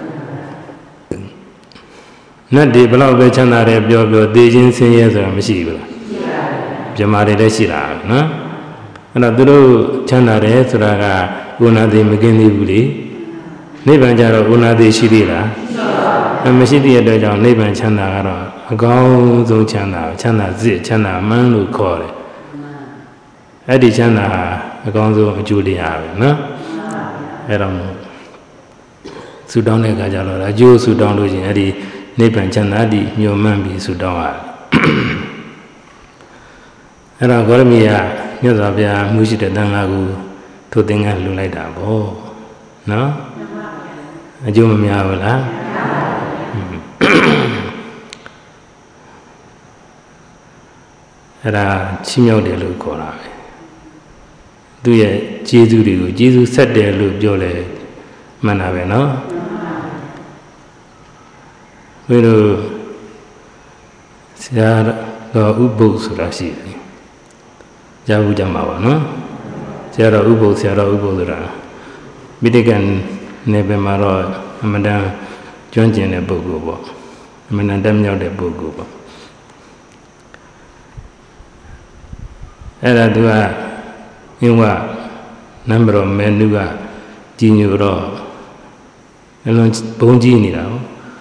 နတ်တွေဘယ်လောက်ပဲချမ်းသာတယ်ပြောသိခြင်းစင်းရဲဆိုတာမရှိဘူးလားပြမာတွေလည်းရှိတာနော်အဲ့တော့သူတို့ချမ်းသာတယ်ဆိုတာကဥနာတိမကင်းသေးဘူးလေနိဗ္ဗာန်ကြတော့ဥနာတိရှိသေးလားမရှိတဲ့အတွက်ကြောင့်နိဗ္ဗာန်ချမ်းသာကတော့အကောင်းဆုံးချမ်းသာစစ်ချမ်းသာမှန်းလို့ခေါ်တယ်အဲ့ဒီချမ်းသာအကောင်းဆုံးအကျိုးတရားပဲနော်အဲ့တော့ဆူတောင်းတဲ့အခါကျတော့အကျိုးဆူတောင်းလို့ရှိရင်အဲ့ဒီနိဗ္ဗာန်ချမ်းသာတည်ညှို့မှန်းပြီးဆူတောင်းရတယ်အဲ့တော့ဂေါရမီကမြတ်စွာဘုရားမှုရှိတဲ့တန်ခါကိုထိုသင်္ကန်းလှူလိုက်တာပေါ့နော်အကျိုးမများဘူးလားအဲ့ဒါချီးမြှောက်တယ်လို့ခေါ်တာပဲသူရဲ့ကျေးဇူးတွေကိုကျေးဇူးဆက်တယ်လို့ပြောလဲမှန်တာပဲနော်ဘယ်လိုဆရာတော်ဥပုပ်ဆိုတာရှိတယ်ကြားဘူးကြမှာပါနော်ဆရာတော်ဥပုပ်ဆိုတာမိတိကန်နေပမှာတော့အမှန်တန်ကျွမ်းကျင်တဲ့ပုဂ္ဂိုလ်ပေါ့အမှန်တန်တက်မြောက်တဲ့ပုဂ္ဂိုလ်ပေါ့အဲ့ဒါသူကအင်းဝနံပါတ်မဲနုကကြီးညိုတော့အလုံးဘုံကြီးနေတာဟုတ်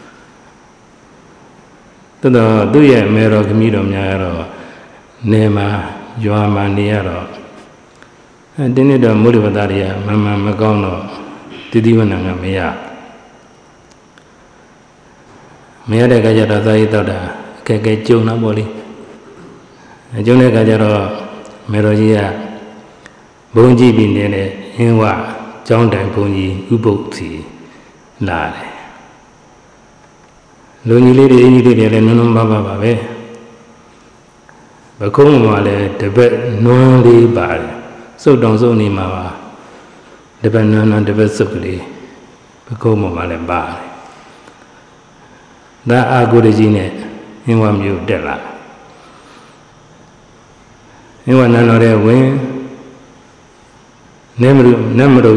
တော်သူ့ရဲ့မဲတော်ခမည်းတော်များကတော့နေမှာရွာမှာနေရတော့ဒီနေ့တော့မုဒ္ဒဝတ္တတွေကမကောင်းတော့တိတိဝဏ္ဏကမရတဲ့အခါကျတော့သာယိတော့တာအခက်အခဲကြုံတော့ပေါ့လေကြုံတဲ့အခါကျတော့မေတော်ကြီးကဘုန်းကြီးပြီးနေတဲ့ဟင်းဝကျောင်းတိုင်ဘုန်းကြီးဥပုပ်စီလာတယ်လူကြီးလေးတွေအင်းကြီးတွေလည်းနုံနုံပါပါပဲပခုံးမှာလည်းတပည့်နွမ်းလေးပါတယ်စုတ်တောင်စုတ်နေမှာပါတပည့်နွမ်းတပည့်စုတ်ကလေးပခုံးမှာလည်းပါတယ်ဒါအာကိုရကြီးနဲ့ဟင်းဝမျိုးတက်လာဟင်းဝနန်းတော်တဲ့ဝင်နမရု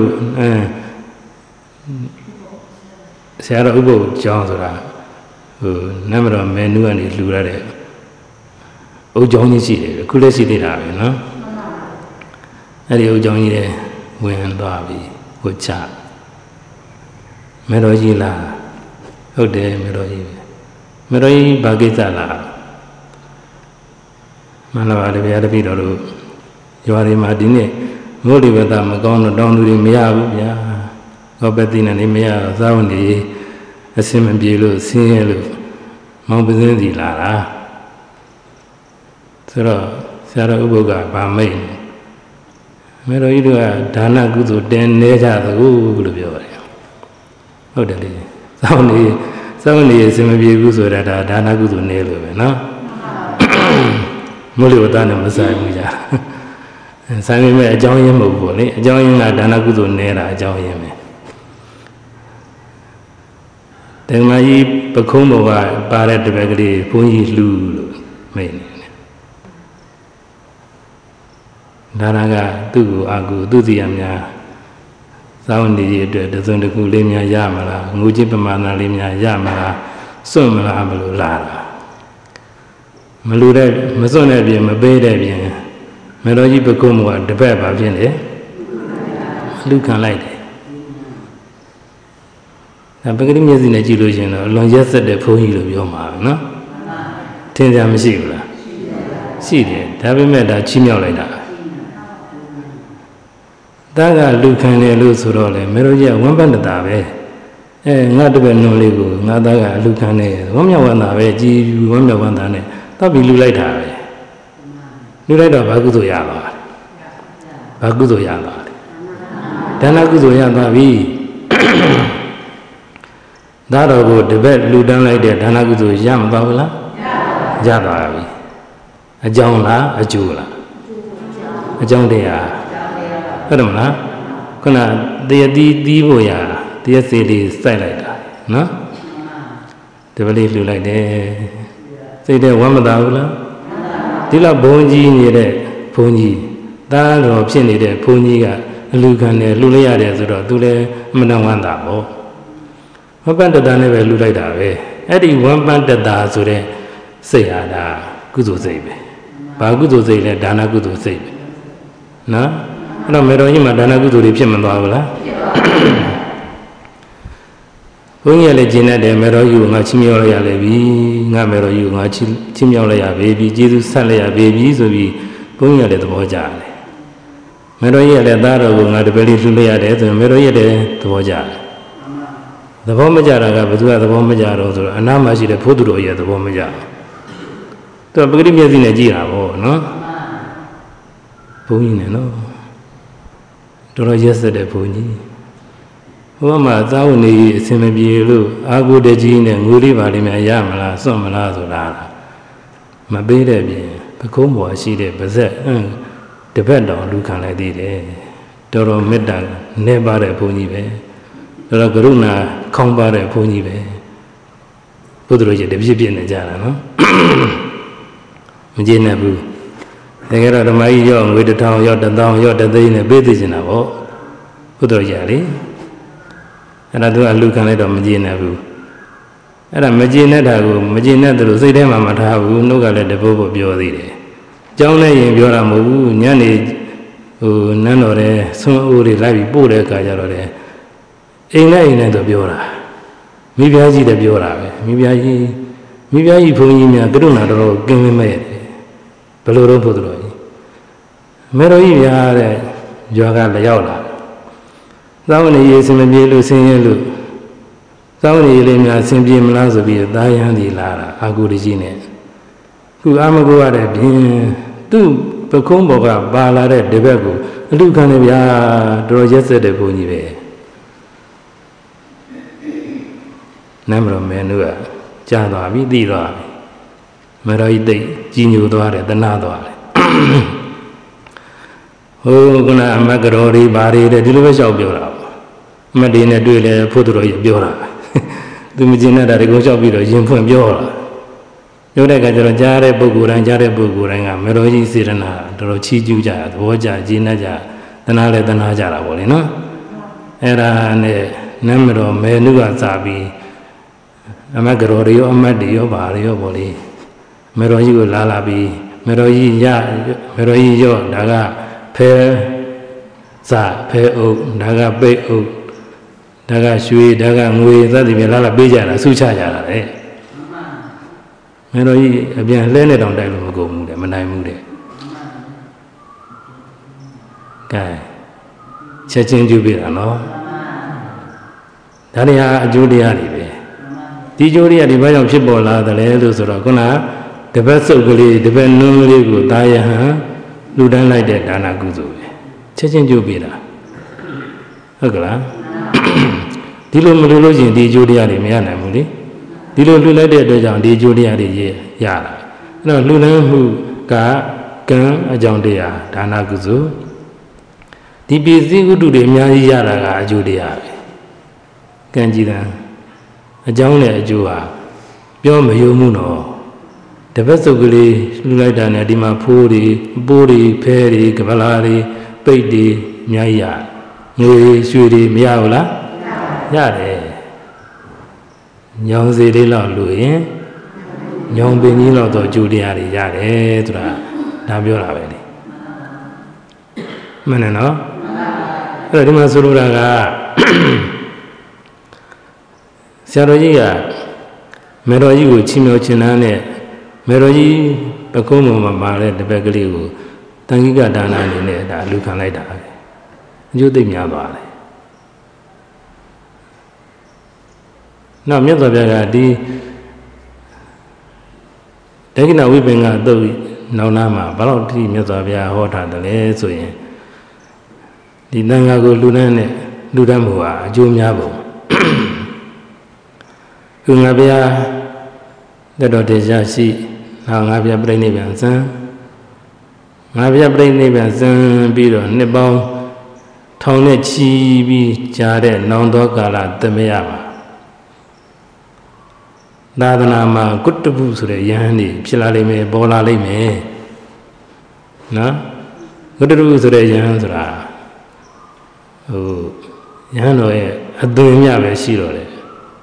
ဆရာတော်ဥပုပ်ကျောင်းဆိုတာနမတော်မဲနုကနေလှူရတဲ့အုပ်ကျောင်းကြီးရှိတယ်အခုလည်းရှိသေးတာပဲနော်အဲ့ဒီအုပ်ကျောင်းကြီးတဲ့ဝင်သွားပြီဟိုချမဲတော်ကြီးလားဟုတ်တယ်မဲတော်ကြီးဘာကိစ္စလားမှန်လားပါဗျာတပည့်တော်တို့ရွာတွေမှာဒီနေ့မိုးလေဝသမကောင်းတော့တောင်းသူတွေမရဘူးဗျာ Opetina Nimea, Zawni, a Simon Bilu, Sinilu, Mount Bezinzi Lara. Sarah Uboga, Bamain. Mero Idua, Dana Gudu, Den Neja, the Gulu Biore. Oh, the Soundly, Simon Bigu, that Dana Gudu Nelu, no? Mulu Dana Messiah. And Simon may join him over, joining a Dana Gudu Nera, join him. Then my Pacomo Barret the Bagadi, Pony Lulu, main. Danaga, Dugu, Agu, Dudiamia, Soundi, the Zundaku Limia Yamala, Mujipamana Limia Yamala, Sumala Amalu Lara. Malude, Masonabian, Mabedabian, Meloji Pacomo, the Baba Vinde, Lucan Light. I'm beginning as in a delusion, long yesterday for you of your mother, no? Tinja Missila. See it, have you met that chimney? Daga Lucan Lusurole, Meroja, one bandadabe. Not the Noligo, Nadaga Lucane, Wamyawana, G, Wamyawana, Tabi Lulaita. Lulaita Bagudo Yala. Bagudo Yala. Danagudo Yala, we. That would the bed Ludan like that, Danagudo Yam Babla? Java. A Jona, a Jula. A John Dea. Kadamla, Kona, they Divoya, the city silent, no? They believe you like that. Say that one Madavula. Dilla Bonji near that, Ponji. That option is that Ponjiga, Lucan, Lulia, Dule, Manawanda. What band the Danebe Lulaida? Eddie one band that does to the say, Ada, Gudu Save. Bagudu say, Dana Gudu Save. No? No, Meroji Madana Gudu Pimandavla. When you let Gina de Meroju, Machimiola Levi, Nameroju, Chimiola baby, Jesus Salea baby, so we going at the Bojale. Meroya let that over not the belly to lay at it, and Meroya de Bojale. The Bomajara got the Bomajaro, and now much the Pudro yet the Bomajara. To a pretty in a Gia, no? Puine, no? To yesterday, Puni. Wama, thou need Similu, Agu de Jean and Woody Valimia Yamala, Somala, Zolara. My baby, Pacomo, she did, but depend on Lucan like this. Toro Medan, never a pony bear. Dora Garuna, Combare pony bear. Pudroja, the Bibian Jana, no? Mujina Boo. They get out of my young with the town, yacht and down, yacht and they in a baby in a walk. Pudrojali. And I do a look at Magina Boo. And a Magina Dago, Magina, the Rosetta Mamatahu, no got at the Bobo Biodi. John in Bioramu, Nyani, Nanore, some Uri Lavi Buddha Kajare. Ain't the Biora. Maybe I see the Biora. Maybe I put me a Gruna or give me made. Peloro Pudroi. Meroia, Joga the Yola. Somebody is in the Bilu Sinu. Somebody Limia Simbi Malazabi, Diane Lara, Agurigine. Who Amago at it, two Pacombo, Bala, Debego, Lucanavia, Drojessa de Punive. Number of Menua, Jada, Vidira, Meroide, Ginu Dore, the Nadore. Oh, Guna Magarori, Bari, the delivery of Biora. Medina do a Pudro Biora. The Medina that goes up with a Jim from Biora. Yoga Jare Bogura, Jare Boguranga, Meroji Sirena, Drochi Juja, Woja, Jinaja, the Nale than Hajara, no? Era ne Namero, Menua Zabi, Amagarori, Madio, Bario, Boli, Meroji Lalabi, Meroji Ya, Meroji Yo, Daga, Pe Za, Pe Oak, Daga Bay Oak, Daga Shui, Daga Mui, that the Lala Bija, Sucha, eh? Meroji, a bien landed on Dailogo, Manai Mude. Guy, Chachin Jubila, no? ဒါတွေဟာအကျိုးတရားတွေပဲဒီအကျိုးတရားတွေဘာကြောင့်ဖြစ်ပေါ်လာသလဲလို့ဆိုတော့ခုနတပတ်စုပ်ကလေးတပတ်နုံးလေးကိုတာယဟံလူတန်းလိုက်တဲ့ဒါနကုသိုလ်ပဲချက်ချင်းကျိုးပေးတာဟုတ်ကလားဒီလိုမလို့လို့ရှိရင်ဒီအကျိုးတရားတွေမရနိုင်ဘူးလေဒီလိုလှူလိုက်တဲ့အတွက်ကြောင့်ဒီအကျိုးတရားတွေရတာအဲ့တော့လှူဒန်းမှုကကံအကြောင်းတရားဒါနကုသိုလ်ဒီပစ္စည်းဥဒ္ဓတွေအများကြီးရတာကအကျိုးတရားပဲကံကြည်တာအကြောင်းနဲ့အကျိုးဟာပြောမယုံမှုတော့တပတ်စုပ်ကလေးလှူလိုက်တာနဲ့ဒီမှာဖိုးတွေပိုးတွေဖဲတွေကပလာတွေပိတ်တွေအများကြီးရငွေရွှေတွေမရဘူးလားရတယ်ညောင်စီလေးလောက်လို့ရင်ညောင်ပင်ကြီးလောက်တော့အကျိုးတရားတွေရတယ်ဆိုတာဒါပြောတာပဲလေမှန်တယ်နော်အဲ့တော့ဒီမှာဆိုလိုတာကဆရာတော်ကြီးကမေတော်ကြီးကိုချီးမြှောက်ခြင်းနဲ့မေတော်ကြီးပကုံးပေါ်မှာပါတဲ့တပည့်ကလေးကိုတန်ခိကဒါနအနေနဲ့ဒါလူခံလိုက်တာပဲအကျိုးသိများသွားတယ်နောက်မြတ်စွာဘုရားကဒီဒက္ခိဏဝိပင်္ဂသုတ်နောက်နာမှာဘာလို့ဒီမြတ်စွာဘုရားဟောထားတယ်လဲဆိုရင်ဒီသံဃာကိုလူတန်းနဲ့လူတန်းမှုဟာအကျိုးများပုံသူငါဘုရားတတော်တရားရှိနောက်ငါဘုရားပြိဋိနိဗ္ဗာန်စံငါဘုရားပြိဋိနိဗ္ဗာန်စံပြီးတော့နှစ်ပေါင်းထောင်နဲ့ချီပြီးကြာတဲ့နောင်တော်ကာလသမယပါသာသနာမှာကုတ္တပုဆိုတဲ့ယဟန်နေဖြစ်လာလိမ့်မယ်ပေါ်လာလိမ့်မယ်နော်ကုတ္တပုဆိုတဲ့ယဟန်ဆိုတာယဟန်တော်ရဲ့အသွင်မြပဲရှိတော့တယ်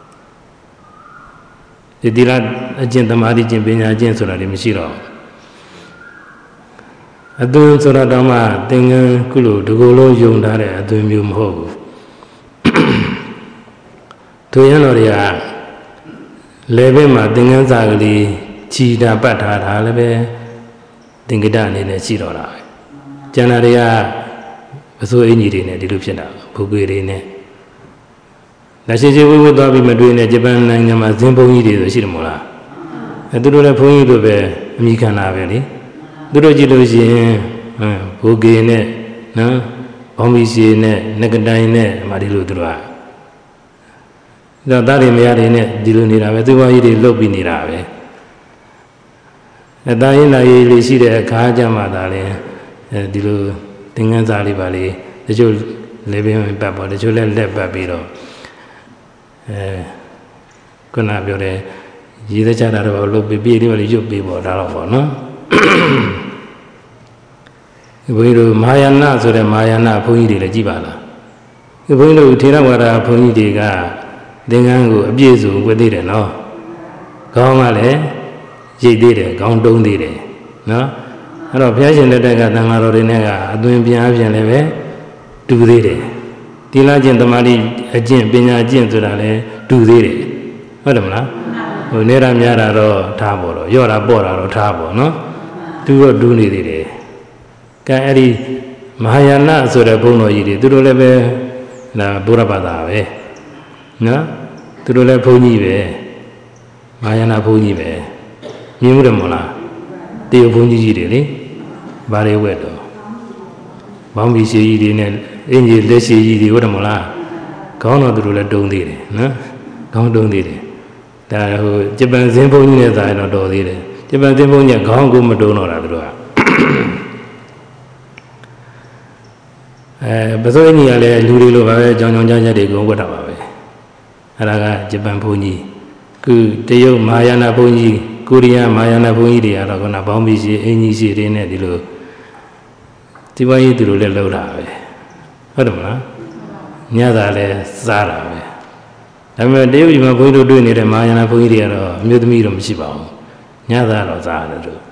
ဒီသီလအကျင့်သမာဓိကျင့်ပညာကျင့်ဆိုတာတွေမရှိတော့အသွင်ဆိုတာတော့မှသင်္ကန်းကုလို့ဒီကိုယ်လုံးယုံထားတဲ့အသွင်မျိုးမဟုတ်ဘူးသူယဟန်တော်တွေကလေဘက်မှာသင်္ကန်းစာကလေးခြီတာပတ်ထားတာလည်းပဲသင်္ကတအနေနဲ့ရှိတော့တာပဲကျန်တာတွေကပစိုးအင်ကြီးတွေနဲ့ဒီလိုဖြစ်တာဘုကွေတွေနဲ့လက်ရှိဝိဝတ်သွားပြီးမတွေ့နဲ့ဂျပန်နိုင်ငံမှာဇင်းဘုန်းကြီးတွေဆိုရှိတယ်မို့လားသူတို့လည်းဘုန်းကြီးတို့ပဲအမိခံတာပဲလေသူတို့ကြည့်လို့ရှိရင်ဘုကေနဲ့နော်ဘောင်းမီရှည်နဲ့ငကတိုင်နဲ့ဒီလိုသူတို့ကဒါသားတွေမရတွေနဲ့ဒီလိုနေတာပဲသူ့ဘာကြီးတွေလှုပ်ပြီးနေတာပဲအသားရင်လာရေးလေးရှိတဲ့အခါကျမှသာလဲဒီလိုသင်္ကန်းစာလေးပါလေတချို့လေပင်ပတ်ပေါ့တချို့လည်းလက်ပတ်ပြီးတော့ခုနပြောတဲ့ရည်သက်ချတာတော့လှုပ်ပြီးပြေးလေးပါလေရွတ်ပြီးပေါ့ဒါတော့ပေါ့နော်ဘုန်းကြီးတို့မဟာယာနဆိုတဲ့မဟာယာနဘုန်းကြီးတွေလည်းကြည်ပါလားဘုန်းကြီးတို့ထေရဝါဒဘုန်းကြီးတွေကသင်္ကန်းကိုအပြည့်စုံဝတ်သေးတယ်နော်ခေါင်းကလည်းရိတ်သေးတယ်ခေါင်းတုံးသေးတယ်နော်အဲ့တော့ဘုရားရှင်လက်ထက်ကသံဃာတော်တွေနဲ့ကအသွင်ပြန်အပြင်လည်းပဲတူသေးတယ်သီလကျင့်သမာဓိအကျင့်ပညာကျင့်ဆိုတာလည်းတူသေးတယ်ဟုတ်တယ်မလားနေရများတာတော့ထားပေါ်တော့ရော့တာပေါ့တာတော့ထားပေါ်နော်တူတော့တူနေသေးတယ်ကဲအဲ့ဒီမဟာယာနဆိုတဲ့ဘုန်းတော်ကြီးတွေသူတို့လည်းပဲဒါဘုရားဘာသာပဲနော်သူတို့လည်းဘုန်းကြီးပဲမဟာယာနဘုန်းကြီးပဲမြင်မှုတယ်မလားတရုတ်ဘုန်းကြီးကြီးတွေလေဘာတွေဝက်တော့ဘောင်းဘီရှည်ကြီးတွေနဲ့အင်ကြီးလက်ရှည်ကြီးတွေဟုတ်တယ်မလားခေါင်းတော်သူတို့လည်းတုံးသေးတယ်နော်ခေါင်းတုံးသေးတယ်ဒါဂျပန်ဇင်းဘုန်းကြီးနဲ့သာရင်တော့တော်သေးတယ်ဂျပန်ဇင်းဘုန်းကြီးကခေါင်းကိုမတုံးတော့တာသူတို့ကပစိုးကြီးကလည်းလူတွေလိုပါပဲကြောင်ကြောင်ကြားကြားတွေကိုဝတ်တာပါပဲအဲ့ဒါကဂျပန်ဘုန်းကြီးခုတရုတ်မဟာယာနဘုန်းကြီးကိုရီးယားမဟာယာနဘုန်းကြီးတွေကတော့ခုနဘောင်းဘီရှည်အင်ကြီးရှည်တွေနဲ့ဒီလိုဒီဘဝကြီးသူတို့လည်းလှုပ်တာပဲဟုတ်တယ်မလားညသာလည်းစားတာပဲဒါပေမဲ့တရုတ်ပြည်မှာဘုန်းကြီးတို့တွေ့နေတဲ့မဟာယာနဘုန်းကြီးတွေကတော့အမျိုးသမီးတော့မရှိပါဘူးညသာတော့စားတယ်တို့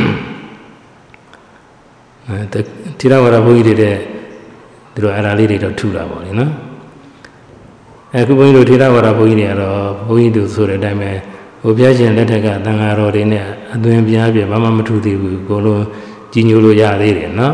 သီလဝါဒဘုန်းကြီးတွေတဲ့သူတို့အဲ့ဒါလေးတွေတော့ထူတာပေါ့လေနော်အခုဘုန်းကြီးတို့ထေရဝါဒဘုန်းကြီးတွေကတော့ဘုန်းကြီးတို့ဆိုတဲ့အတိုင်းပဲဟိုဘုရားရှင်လက်ထက်ကသံဃာတော်တွေနဲ့အသွင်ပြားပြဘာမှမထူသေးဘူးကိုလိုကြီးညိုလို့ရသေးတယ်နော်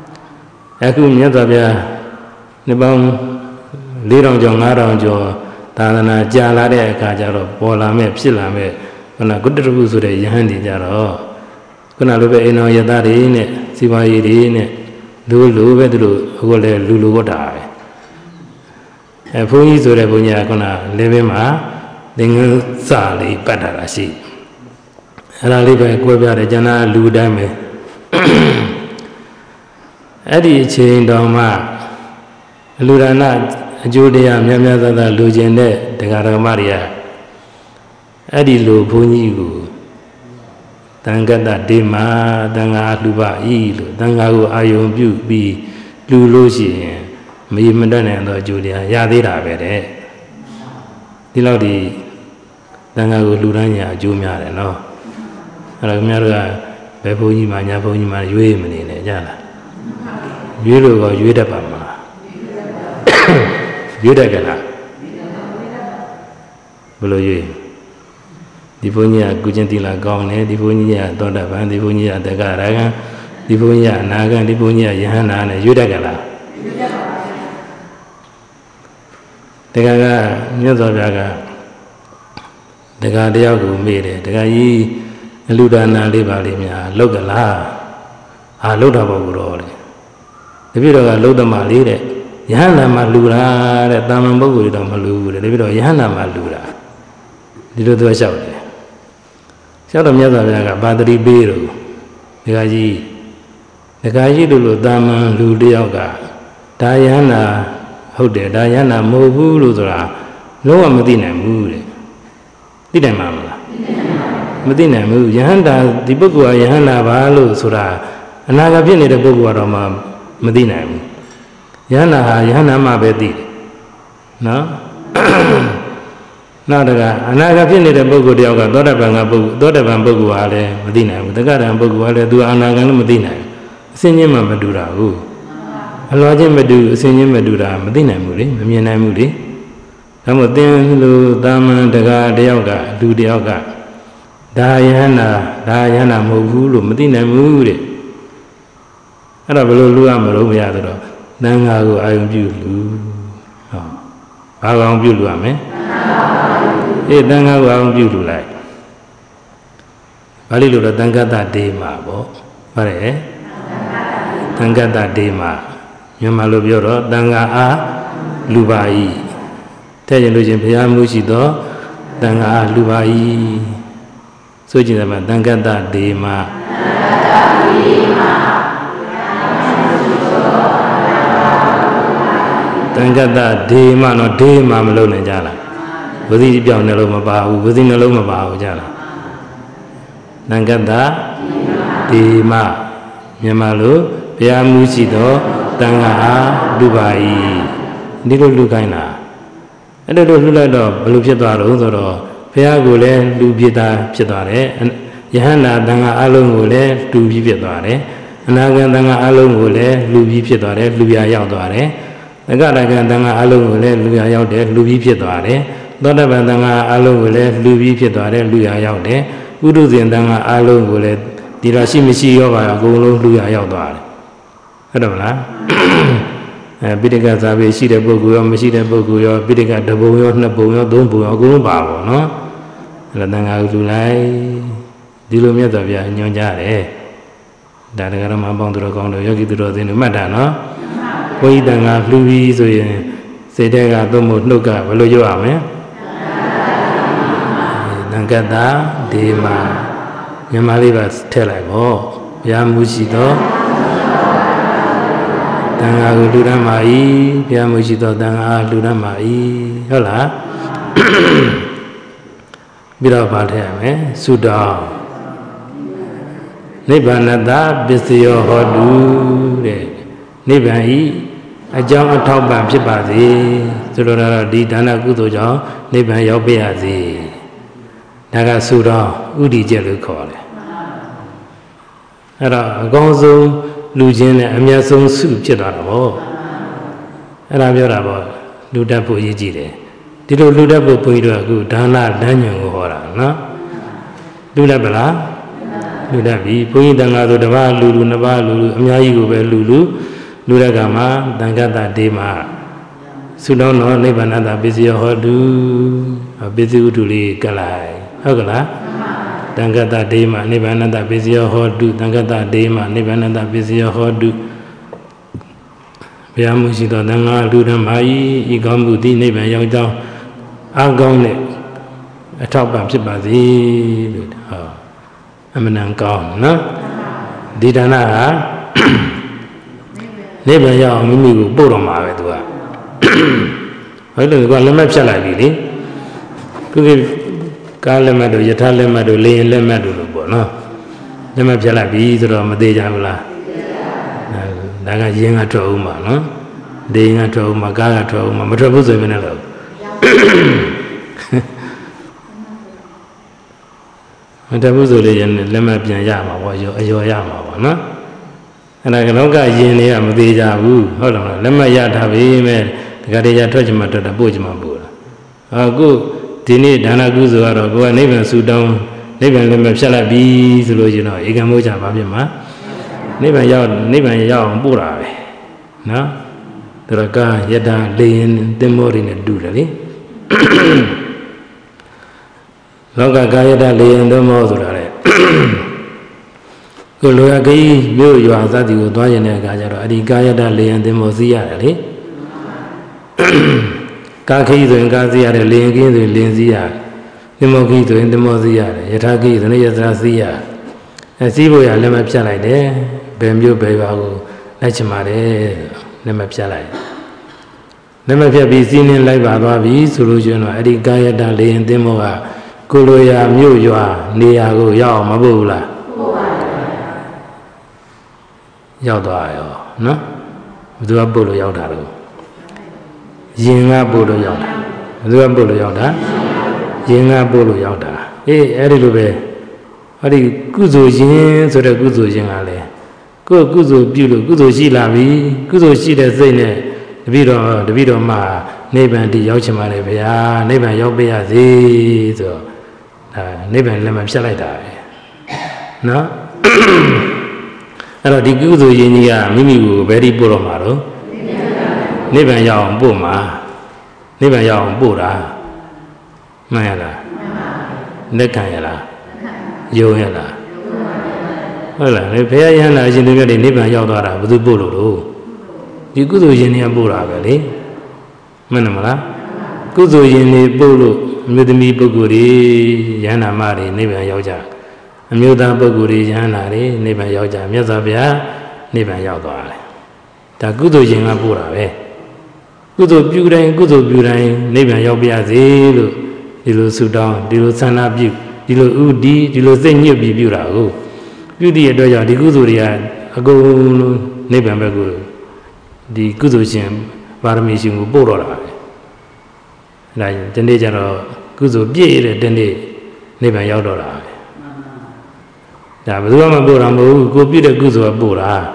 အခုမြတ်စွာဘုရားနှစ်ပေါင်း4000ကျော်5000ကျော်သာသနာကြာလာတဲ့အခါကျတော့ပေါ်လာမဲ့ဖြစ်လာမဲ့ခုနကုတ္တရပုဆိုတဲ့ယဟန်တွေကြတော့ခုနလိုပဲအိမ်တော်ယသားတွေနဲ့စီပါရီတွေနဲ့လူပဲသူတို့အခုလည်းလူဝတ်တာပဲဘုန်းကြီးဆိုတဲ့ဘုန်းကြီးကခုနလေဘင်းမှာသင်္ကန်းစာလေးပတ်တာရှိအဲ့ဒါလေးပဲကွဲပြားတယ်ကျန်တာလူတိုင်းပဲအဲ့ဒီအချိန်တော်မှလူဒါနအကျိုးတရားများများသာလူကျင်တဲ့တရားဓမ္မတွေကအဲ့ဒီလိုဘုန်းကြီးကိုတန်ခတ်တေမာတန်ခါလူပဤလို့တန်ခါကိုအာယုံပြုပြီးလူလို့ရှိရင်မေမတတ်နိုင်သောအကျိုးတရားရသေးတာပဲတဲ့ဒီလောက်ဒီတန်ခါကိုလူတိုင်းညာအကျိုးများတယ်နော်အဲ့တော့ခင်ဗျားတို့ကဘယ်ဘုန်းကြီးမှညာဘုန်းကြီးမှရွေးမနေနဲ့ကြလားရွေးလို့ကရွေးတတ်ပါမလားရွေးတတ်ကြလားဘယ်လိုရွေးဒီဘုန်းကြီးကကုကျင်တိလာကောင်းတယ်ဒီဘုန်းကြီးကသောတာပန်ဒီဘုန်းကြီးကတက္ကရာဂံဒီဘုန်းကြီးကအနာဂံဒီဘုန်းကြီးကယဟန္တာနဲ့ရွေးတတ်ကြလားရွေးတတ်ပါဘူးတက္ကကမြတ်စွာဘုရားကတက္ကတယောက်ကိုမေးတယ်တက္ကကြီးအလူဒါနာလေးပါလေးများလောက်ကြလားဟာလောက်တာပေါ့ကိုတော့လေတပည့်တော်ကလောက်တမလေးတဲ့ယဟန္တာမှာလူတာတဲ့တာမန်ပုဂ္ဂိုလ်တွေတော့မလူဘူးတဲ့တပည့်တော်ယဟန္တာမှာလူတာဒီလိုသူကလျှောက်တယ်လျှောက်တော့မြတ်စွာဘုရားကဘာတိပေးတော့ဒကာကြီးတို့လိုတာမန်လူတယောက်ကဒါယဟန္တာဟုတ်တယ်ဒါယဟန္တာမဟုတ်ဘူးလို့ဆိုတာလုံးဝမသိနိုင်ဘူးတဲ့သိနိုင်မှာမလားမသိနိုင်ဘူးယဟန္တာဒီပုဂ္ဂိုလ်ကယဟန္တာပါလို့ဆိုတာအနာဂတ်ဖြစ်နေတဲ့ပုဂ္ဂိုလ်ကတော့မသိနိုင်ဘူးယဟန္တာဟာယဟန္တာမှပဲသိတယ်နော်နောက်တကအနာဂတ်ဖြစ်နေတဲ့ပုဂ္ဂိုလ်တယောက်ကသောတာပန်ကပုဂ္ဂိုလ်သောတာပန်ပုဂ္ဂိုလ်ဟာလည်းမသိနိုင်ဘူးတက္ကရာပုဂ္ဂိုလ်ကလည်းသူအနာဂတ်လည်းမသိနိုင်ဘူးအစဉ်ချင်းမှမတူတာဘူးအလွာချင်းမတူအစဉ်ချင်းမတူတာမသိနိုင်ဘူးလေမမြင်နိုင်ဘူးလေဒါမို့သင်လူတာမန်တက္ကရာတယောက်ကလူတယောက်ကဒါယဟန္တာမဟုတ်ဘူးလို့မသိနိုင်ဘူးတဲ့အဲ့တော့ဘယ်လိုလူရမလို့မရတော့သံဃာကိုအာယုံပြုလူဟောဘာကောင်ပြုလူရမလဲအေးသံဃာကိုအာယုံပြုလူလိုက်ဘာလို့လို့တော့သံဃတဒေမာပေါ့ဟုတ်တယ်သံဃတဒေမာမြန်မာလိုပြောတော့သံဃာအားလူပါဤတဲ့ရင်လို့ချင်းဘုရားမှုရှိသောသံဃာအားလူပါဤဆိုကြည့်တယ်မှာသံဃတဒေမာသံဃတဒေမနော်ဒေမမလုံးနဲ့ကြလားဝစီပြောင်းနှလုံးမပါဘူးဝစီနှလုံးမပါဘူးကြလားသံဃတဒေမမြန်မာလိုဘုရားမှုရှိသောတန်ခါအားလူပါဤဒီလိုလူခိုင်းတာအဲ့လိုလူလိုက်တော့ဘယ်လိုဖြစ်သွားတော့ဆိုတော့ဘုရားကိုလည်းလူပြတာဖြစ်သွားတယ်ယဟန္တာတန်ခါအလုံးကိုလည်းလူပြီးဖြစ်သွားတယ်အနာဂံတန်ခါအလုံးကိုလည်းလူပြီးဖြစ်သွားတယ်လူပြရောက်သွားတယ်တက္ကရာကံတန်ခါအလုံးကိုလည်းလူရရောက်တယ်လူပြီးဖြစ်သွားတယ်သောတပန်တန်ခါအလုံးကိုလည်းလူပြီးဖြစ်သွားတယ်လူရရောက်တယ်ပုရုဇဉ်တန်ခါအလုံးကိုလည်းဒီလိုရှိမရှိရောပါအကုန်လုံးလူရရောက်သွားတယ်ဟုတ်တယ်မလားပိဋကဇာပေရှိတဲ့ပုဂ္ဂိုလ်ရောမရှိတဲ့ပုဂ္ဂိုလ်ရောပိဋကတပုံရောနှစ်ပုံရောသုံးပုံရောအကုန်လုံးပါပေါ့နော်အဲ့ဒါတန်ခါကိုလူလိုက်ဒီလိုမြတ်စွာဘုရားညွှန်ကြားတယ်ဒါတကယ်တော့မပေါင်းသူတော်ကောင်းတို့ယောဂီသူတော်စင်တို့မှတ်တာနော်ဘုန်းကြီးတန်ခါလှူပြီးဆိုရင်စိတ်ထဲကသို့မဟုတ်နှုတ်ကဘယ်လိုပြောရမလဲသံဃတဒေမာမြန်မာလေးပါထည့်လိုက်ပေါ့ဘုရားမှုရှိသောတန်ခါကိုလှူဒန်းပါ၏ဘုရားမှုရှိသောတန်ခါလှူဒန်းပါ၏ဟုတ်လားပြီးတော့ဗာထည့်ရမယ်သုတောနိဗ္ဗာနတပစ္စယောဟောတုတဲ့နိဗ္ဗာန်ဤအကြောင်းအထောက်ပံ့ဖြစ်ပါစေဆိုလိုတာတော့ဒီဒါနကုသိုလ်ကြောင့်နိဗ္ဗာန်ရောက်ပြရစေဒါကသုတောဥဒိကျက်လို့ခေါ်တယ်အဲ့တော့အကောင်းဆုံးလူချင်းနဲ့အမြတ်ဆုံးစုဖြစ်သွားတော့အဲ့ဒါပြောတာပေါ့လူတတ်ဖို့ရည်ကြည်တယ်ဒီလိုလူတတ်ဖို့ဘုန်းကြီးတို့ကအခုဒါနလမ်းညွန်ကိုဟောတာနော်လူတတ်ပလားလူတတ်ပြီဘုန်းကြီးတန်ခါဆိုတစ်ပါးလူနှစ်ပါးလူအများကြီးကိုပဲလူတဲ့ကမှာတန်ခါတဒေမာ Sudono Nibanata Bizio Hodu, a busy Uduli Galai, Hogala, Dangata Dema, Nibanata Bizio Hodu, Dangata Dema, Nibanata Bizio Hodu, Biamusito Danga, Luda Mai, Igamuti, Niban Yoda, Agone, a top of Sibazi, Amanangon, no? Didana, Niban Yaw, Mimigo, Boroma. I don't go lemma chalabili. Could Kalamado, Yatalamado, lay in Lemado, no? Lemma chalabi, the Madeja. Daga Yanga Trauma, no? Dayanga Trauma, Gaga Trauma, Matrabus of Venelo. Matrabus and Lemma Yama, was your Yama, no? And I can look at Yenia Madeja, hold on, Lemma Yat have email. Gadeja Trajama to the Bojama. Ah, go, Tini, Dana Guzo, go and even Sudan, Never Lemma Shalabi, you know, Igamoja Babima, Never Yaw Bura. No? The Raka Yada lay in the more in a doodly. Loga Gayada lay in the more. Go Loyagi, you are that you do in a Gajara, Adi Gayada lay in the Mozia. Kaki to Gazia, Lingi, the Linzia, Limogi to Indemozia, Yataki, the Nayazia, and Siboya Lemapshalai there, Bembu Bevago, Nachamare, Lemapshalai. Lemapia be seen in like Bababi, solution, Adi Gaya Dali and Demoa, Kuluya, Muyua, Niago, Yao, Mabula. Yaudayo, no? Do a bolo Yaudaro. Yinga Bolo Yauda. Do a bolo Yauda. Yinga Bolo Yauda. Erilube. Adi Guzo Yin, so the Guzo Yingale. Go Guzo Bulo, Guzo Shilabi, Guzo Shida Zene, the Vido Ma, Neban di Yauchimare, Neban Yobea Z, so Neban Lemon Shalai. No? Allora di Guzo Yinia, Mimigu, very Boromaro. Neban Yaw Boma, Neban Yaw Bura, Mayala, Nekayala, Yoyala. Well, if I am a general in Neban Yawdara, with the Bulu, you go to Yenia Bura Valley, Manamala, go to Yeni Bulu, Mudimi Buguri, Yana Mari, Neban Yawja, Amuda Buguri, Yanari, Neban Yawja, Yazabia, Neban Yawdara. The good Yena Bura, eh? Good Buran, Neban Yobia Zero, Dilo Sudan, Dilo Sana Bu, Dilo Udi, Dilo Zenu Bibura. Beauty at Doya, the Guzuria, a go Neban Bagu, the Guzushin, Varmishin Bora. Like the nature of Guzu Bier, then the Neban Yodora. Dabama Boramu, go be the Guzu Bora.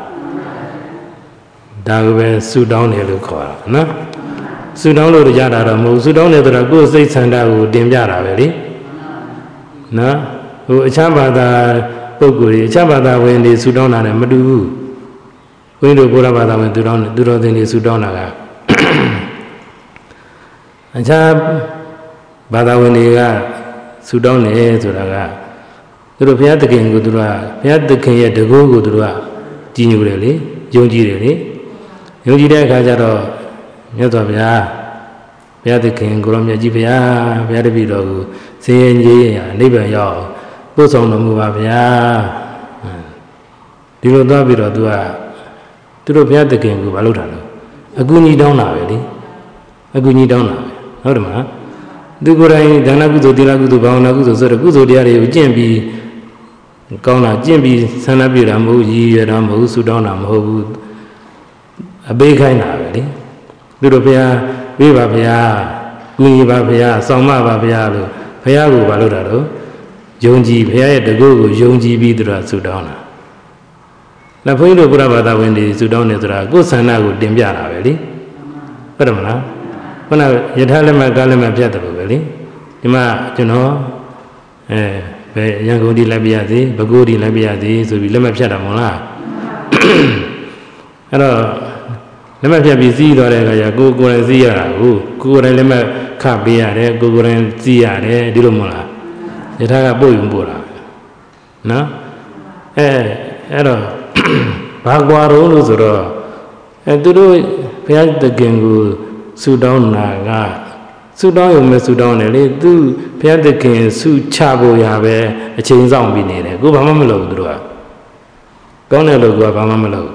Dagwe Sudan Elucora, no? Sudan lo Yada, Sudan never go say Sanda, Dimjara, very. No? Chamba Poguri, Chabada when the Sudan and Madu. Window Burabada went to Duro than the Sudanaga. And Chab Bada when the Sudan is to Raga. The Piat King Gudura, Piat the King at the Go Gudura, Ginually, Yongiri. Yongida Kajaro, Yotavia, Piat the King, Gromia Jibia, Piatabido, Sayin, Neighbor Yaw. Both on the Muvavia. Dilo Daviro Dua. To the Piat the King of Balutano. A Guni down already. A Guni down. Horma. The Gurai, Danagudo, Dilagudo, Baunagudo, Zaragudo, Diari, Jimbi, Kauna, Jimbi, Sanabira, Moji, Rambo, Sudana, Mohu. A big kind already. Dudopia, Vivapia, Guni Vapia, Sama Vapialo, Payago Balutado. Jonji, Paya, the go, Jonji Bidra, Sudana. La Puino Brava, when the Sudan is a good Sanago, Dimbiana, really. Paramana. When I yet had my Galama Piata, really. Ima, you know, Yangodi Labiati, Bagodi Labiati, so we let my Piata Mola. Hello, လက်မှတ်ဖြတ်ပြီးစီးသွားတဲ့အခါကျကိုယ်တိုင်စီးရတာကိုယ်တိုင်လက်မှတ်ခပေးရတယ်ကိုယ်တိုင်စီးရတယ်ဒီလိုမဟုတ်လားယထာကပို့ယူပို့တာနော်အဲ့တော့ဘာကွာတော့လို့ဆိုတော့သူတို့ဘုရားသခင်ကိုဆူတောင်းတာကဆူတောင်းရုံပဲဆူတောင်းတယ်လေသူဘုရားသခင်ဆူချဖို့ရပဲအချိန်ဆောင်ပြီးနေတယ်ကိုဘာမှမလုပ်ဘူးသူတို့ကကောင်းတယ်လို့ကဘာမှမလုပ်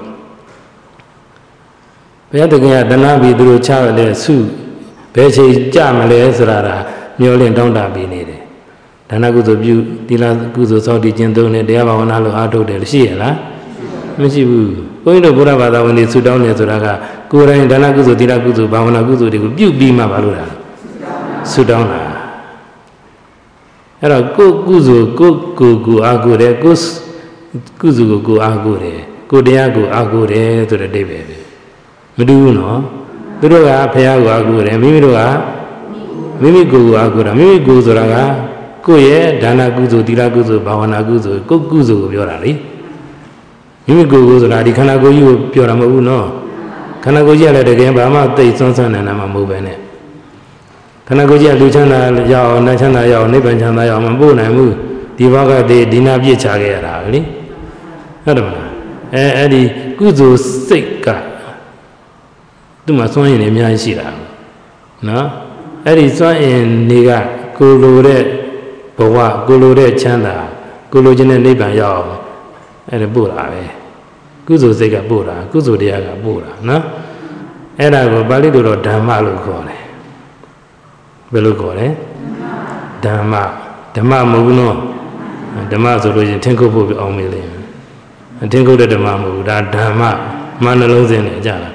ဘုရားသခင်ကတဏှာပြီးသူတို့ချရတဲ့ဆူဘယ်ချိန်ကြမလဲဆိုတာဒါမျောလင့်တောင်းတပြီးနေတယ်ဒါနကုသိုလ်ပြုသီလကုသိုလ်စောင့်တည်ခြင်းသုံးနဲ့တရားဘာဝနာလို့အားထုတ်တယ်ရှိရလားမရှိဘူးဘုန်းကြီးတို့ဘုရားဘာသာဝင်တွေဆူတောင်းနေဆိုတာကကိုယ်တိုင်ဒါနကုသိုလ်သီလကုသိုလ်ဘာဝနာကုသိုလ်တွေကိုပြုပြီးမှဘာလို့လားဆူတောင်းတာအဲ့တော့ကိုကုသိုလ်ကိုအားကိုတယ်ကိုကုသိုလ်ကိုအားကိုတယ်ကိုတရားကိုအားကိုတယ်ဆိုတဲ့အဓိပ္ပာယ်ပဲမတူဘူးနော်သူတို့ကဘုရားကိုအားကိုတယ်မိမိတို့ကမိမိကိုယ်ကိုအားကိုတာမိမိကိုယ်ဆိုတာကကိုယ့်ရဲ့ဒါနကုသိုလ်သီလကုသိုလ်ဘာဝနာကုသိုလ်ကိုကုသိုလ်ကိုပြောတာလေမိမိကိုယ်ကိုဆိုတာဒီခန္ဓာကိုယ်ကြီးကိုပြောတာမဟုတ်ဘူးနော်ခန္ဓာကိုယ်ကြီးကလည်းတကယ်ဘာမှသိစွမ်းစွမ်းနေတာမှမဟုတ်ပဲနဲ့ခန္ဓာကိုယ်ကြီးကလူချမ်းသာရအောင်နတ်ချမ်းသာရအောင်နိဗ္ဗာန်ချမ်းသာရအောင်မပို့နိုင်ဘူးဒီဘောကတည်းဒီနာပြစ်ချခဲ့ရတာလေဟုတ်တယ်မလားအဲ့ဒီကုသိုလ်စိတ်ကသူ့မှာစွမ်းရင်လည်းအများကြီးရှိတာနော်အဲ့ဒီစွမ်းရင်တွေကကိုလိုတဲ့ဘဝကိုလိုတဲ့ချမ်းသာကိုလိုခြင်းတဲ့နိဗ္ဗာန်ရောက်အောင်အဲ့ဒါပို့တာပဲကုသိုလ်စိတ်ကပို့တာကုသိုလ်တရားကပို့တာနော်အဲ့ဒါကိုပါဠိလိုတော့ဓမ္မလို့ခေါ်တယ်ဘယ်လိုခေါ်လဲဓမ္မမဟုတ်ဘူးနော်ဓမ္မဆိုလို့ရင်ထင်ခုတ်ဖို့အောင်မေးလိမ့်မယ်ထင်ခုတ်တဲ့ဓမ္မမဟုတ်ဘူးဒါဓမ္မမှနှလုံးစင်းနဲ့ကြတာ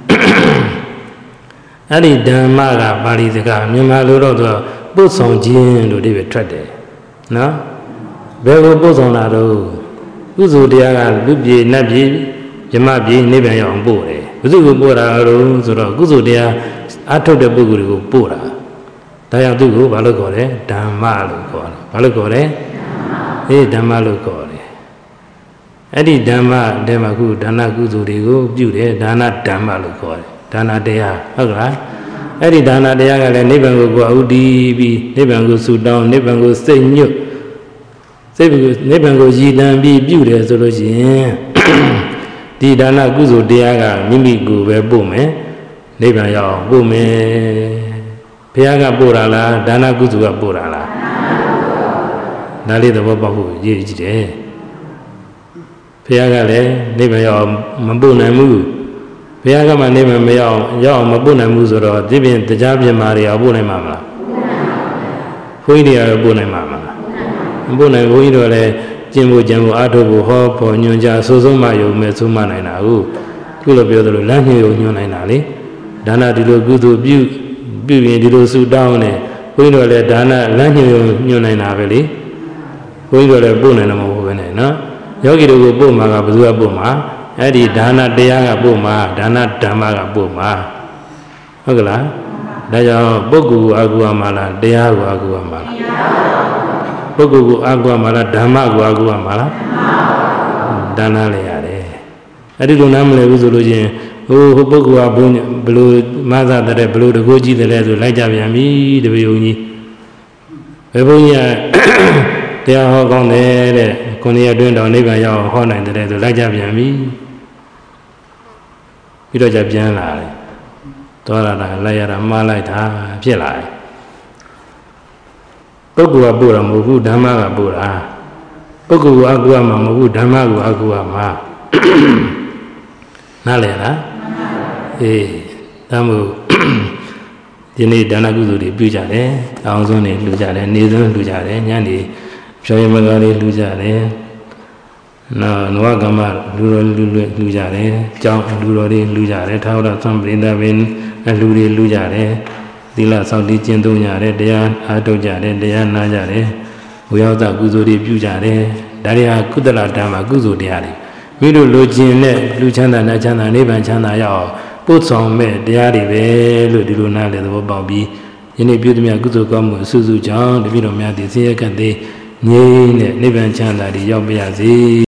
အဲ့ဒီဓမ္မကပါဠိစကားမြန်မာလိုတော့သူပို့ဆောင်ခြင်းလို့ဒီပဲထွက်တယ်နော်ဘယ်ကိုပို့ဆောင်တာတော့ကုသိုလ်တရားကလူပြေနတ်ပြေယမပြေနိဗ္ဗာန်ရောက်အောင်ပို့တယ်ဘယ်သူကိုပို့တာတော့ဆိုတော့ကုသိုလ်တရားအထုတ်တဲ့ပုဂ္ဂိုလ်တွေကိုပို့တာဒါကြောင့်သူ့ကိုဘာလို့ခေါ်လဲဓမ္မလို့ခေါ်တယ်ဘာလို့ခေါ်လဲဓမ္မလို့ခေါ်တယ်အဲ့ဒီဓမ္မတဲမှာခုဒါနကုသိုလ်တွေကိုပြုတယ်ဒါနဓမ္မလို့ခေါ်တယ်ဒါနတရားဟုတ်ကလားအဲ့ဒီဒါနတရားကလည်းနိဗ္ဗာန်ကိုကိုယ်ဥတည်ပြီးနိဗ္ဗာန်ကိုဆူတောင်းနိဗ္ဗာန်ကိုစိတ်ညွတ်စိတ်ကိုနိဗ္ဗာန်ကိုရည်တမ်းပြီးပြုတယ်ဆိုလို့ရှိရင်ဒီဒါနကုသိုလ်တရားကမိမိကိုယ်ပဲပို့မယ်နိဗ္ဗာန်ရောက်ပို့မယ်ဘုရားကပို့တာလားဒါနကုသိုလ်ကပို့တာလားဒါလေးသဘောပေါက်ဖို့ရည်ကြည့်တယ်ဘုရားကလည်းနိဗ္ဗာန်ရောက်မပို့နိုင်ဘူးဘုရားကမှနိဗ္ဗာန်မရောက်အောင်မပို့နိုင်ဘူးဆိုတော့ဒီပြင်တရားပြင်မာတွေအောင်ပို့နိုင်မှာမလားဘုန်းကြီးတွေကပို့နိုင်မှာမလားမပို့နိုင်ဘုန်းကြီးတို့လည်းကျင့်ဖို့ကြံဖို့အားထုတ်ဖို့ဟောဖို့ညွှန်ကြားဆိုဆုံးမယုံမဲ့ဆုံးမနိုင်တာဟုတ်ခုလိုပြောသလိုလမ်းညွှန်ယုံညွှန်နိုင်တာလေဒါနဒီလိုကုသိုလ်ပြုရင်ဒီလိုဆူတောင်းနေဘုန်းကြီးတို့လည်းဒါနလမ်းညွှန်ယုံညွှန်နိုင်တာပဲလေဘုန်းကြီးတို့လည်းပို့နိုင်တယ်မဟုတ်ဘူးပဲနဲ့နော်ယောဂီတို့ကိုပို့မှာကဘယ်သူကပို့မှာအဲ့ဒီဒါနတရားကပို့မှာဒါနဓမ္မကပို့မှာဟုတ်ကလားဒါကြောင့်ပုဂ္ဂိုလ်ကိုအာဟုရမှာလားတရားကိုအာဟုရမှာလားပုဂ္ဂိုလ်ကိုအာဟုရမှာလားဓမ္မကိုအာဟုရမှာလားဒါနလည်းရတယ်အဲ့ဒီလိုနားမလည်ဘူးဆိုလို့ချင်းဟိုပုဂ္ဂိုလ်ကဘုန်းဘလို့မသတဲ့ဘလို့တကိုးကြည့်တယ်လဲဆိုလိုက်ကြပြန်ပြီတပည့်ုံကြီးဘယ်ဘုန်းကြီးကတရားဟောကောင်းတယ်တဲ့ခုနှစ်ရက်အတွင်းတော်နိဗ္ဗာန်ရောက်ဟောနိုင်တယ်ဆိုလိုက်ကြပြန်ပြီပြီးတော့ကြပြန်လာတယ်သွားလာတာလိုက်ရတာမှားလိုက်တာဖြစ်လာတယ်ပုဂ္ဂိုလ်ကပို့တာမဟုတ်ဘူးဓမ္မကပို့တာပုဂ္ဂိုလ်ကအကူအမှာမဟုတ်ဘူးဓမ္မကအကူအမှာနားလည်လားအေးဒါမို့ဒီနေ့ဒါနကုသိုလ်တွေပြုကြတယ်အောင်ဆုံးနေလှူကြတယ်နေဆုံးလှူကြတယ်ညနေဖြောင်းရမကားလေးလှူကြတယ်နော်နဝကမ္မလူတော်လှူကြတယ်ကျောင်းလူတော်တွေလှူကြတယ်ထာဝရသံပရိသပင်လူတွေလှူကြတယ်သီလစောင့်တည်ကျင့်သုံးကြတယ်တရားအားထုတ်ကြတယ်တရားနာကြတယ်ဝိရောက်ကုသိုလ်တွေပြုကြတယ်ဒါတွေဟာကုသလဓမ္မကုသိုလ်တရားတွေမိတို့လိုချင်တဲ့လူချမ်းသာနတ်ချမ်းသာနိဗ္ဗာန်ချမ်းသာရောက်ပို့ဆောင်မဲ့တရားတွေပဲလို့ဒီလိုနားလည်သဘောပေါက်ပြီးယနေ့ပြုသမျှကုသိုလ်ကောင်းမှုအစုစုကြောင့်တပည့်တော်များသည်ဆင်းရဲကပ်သေးငြိမ်းတဲ့နိဗ္ဗာန်ချမ်းသာတွေရောက်ပါရစေ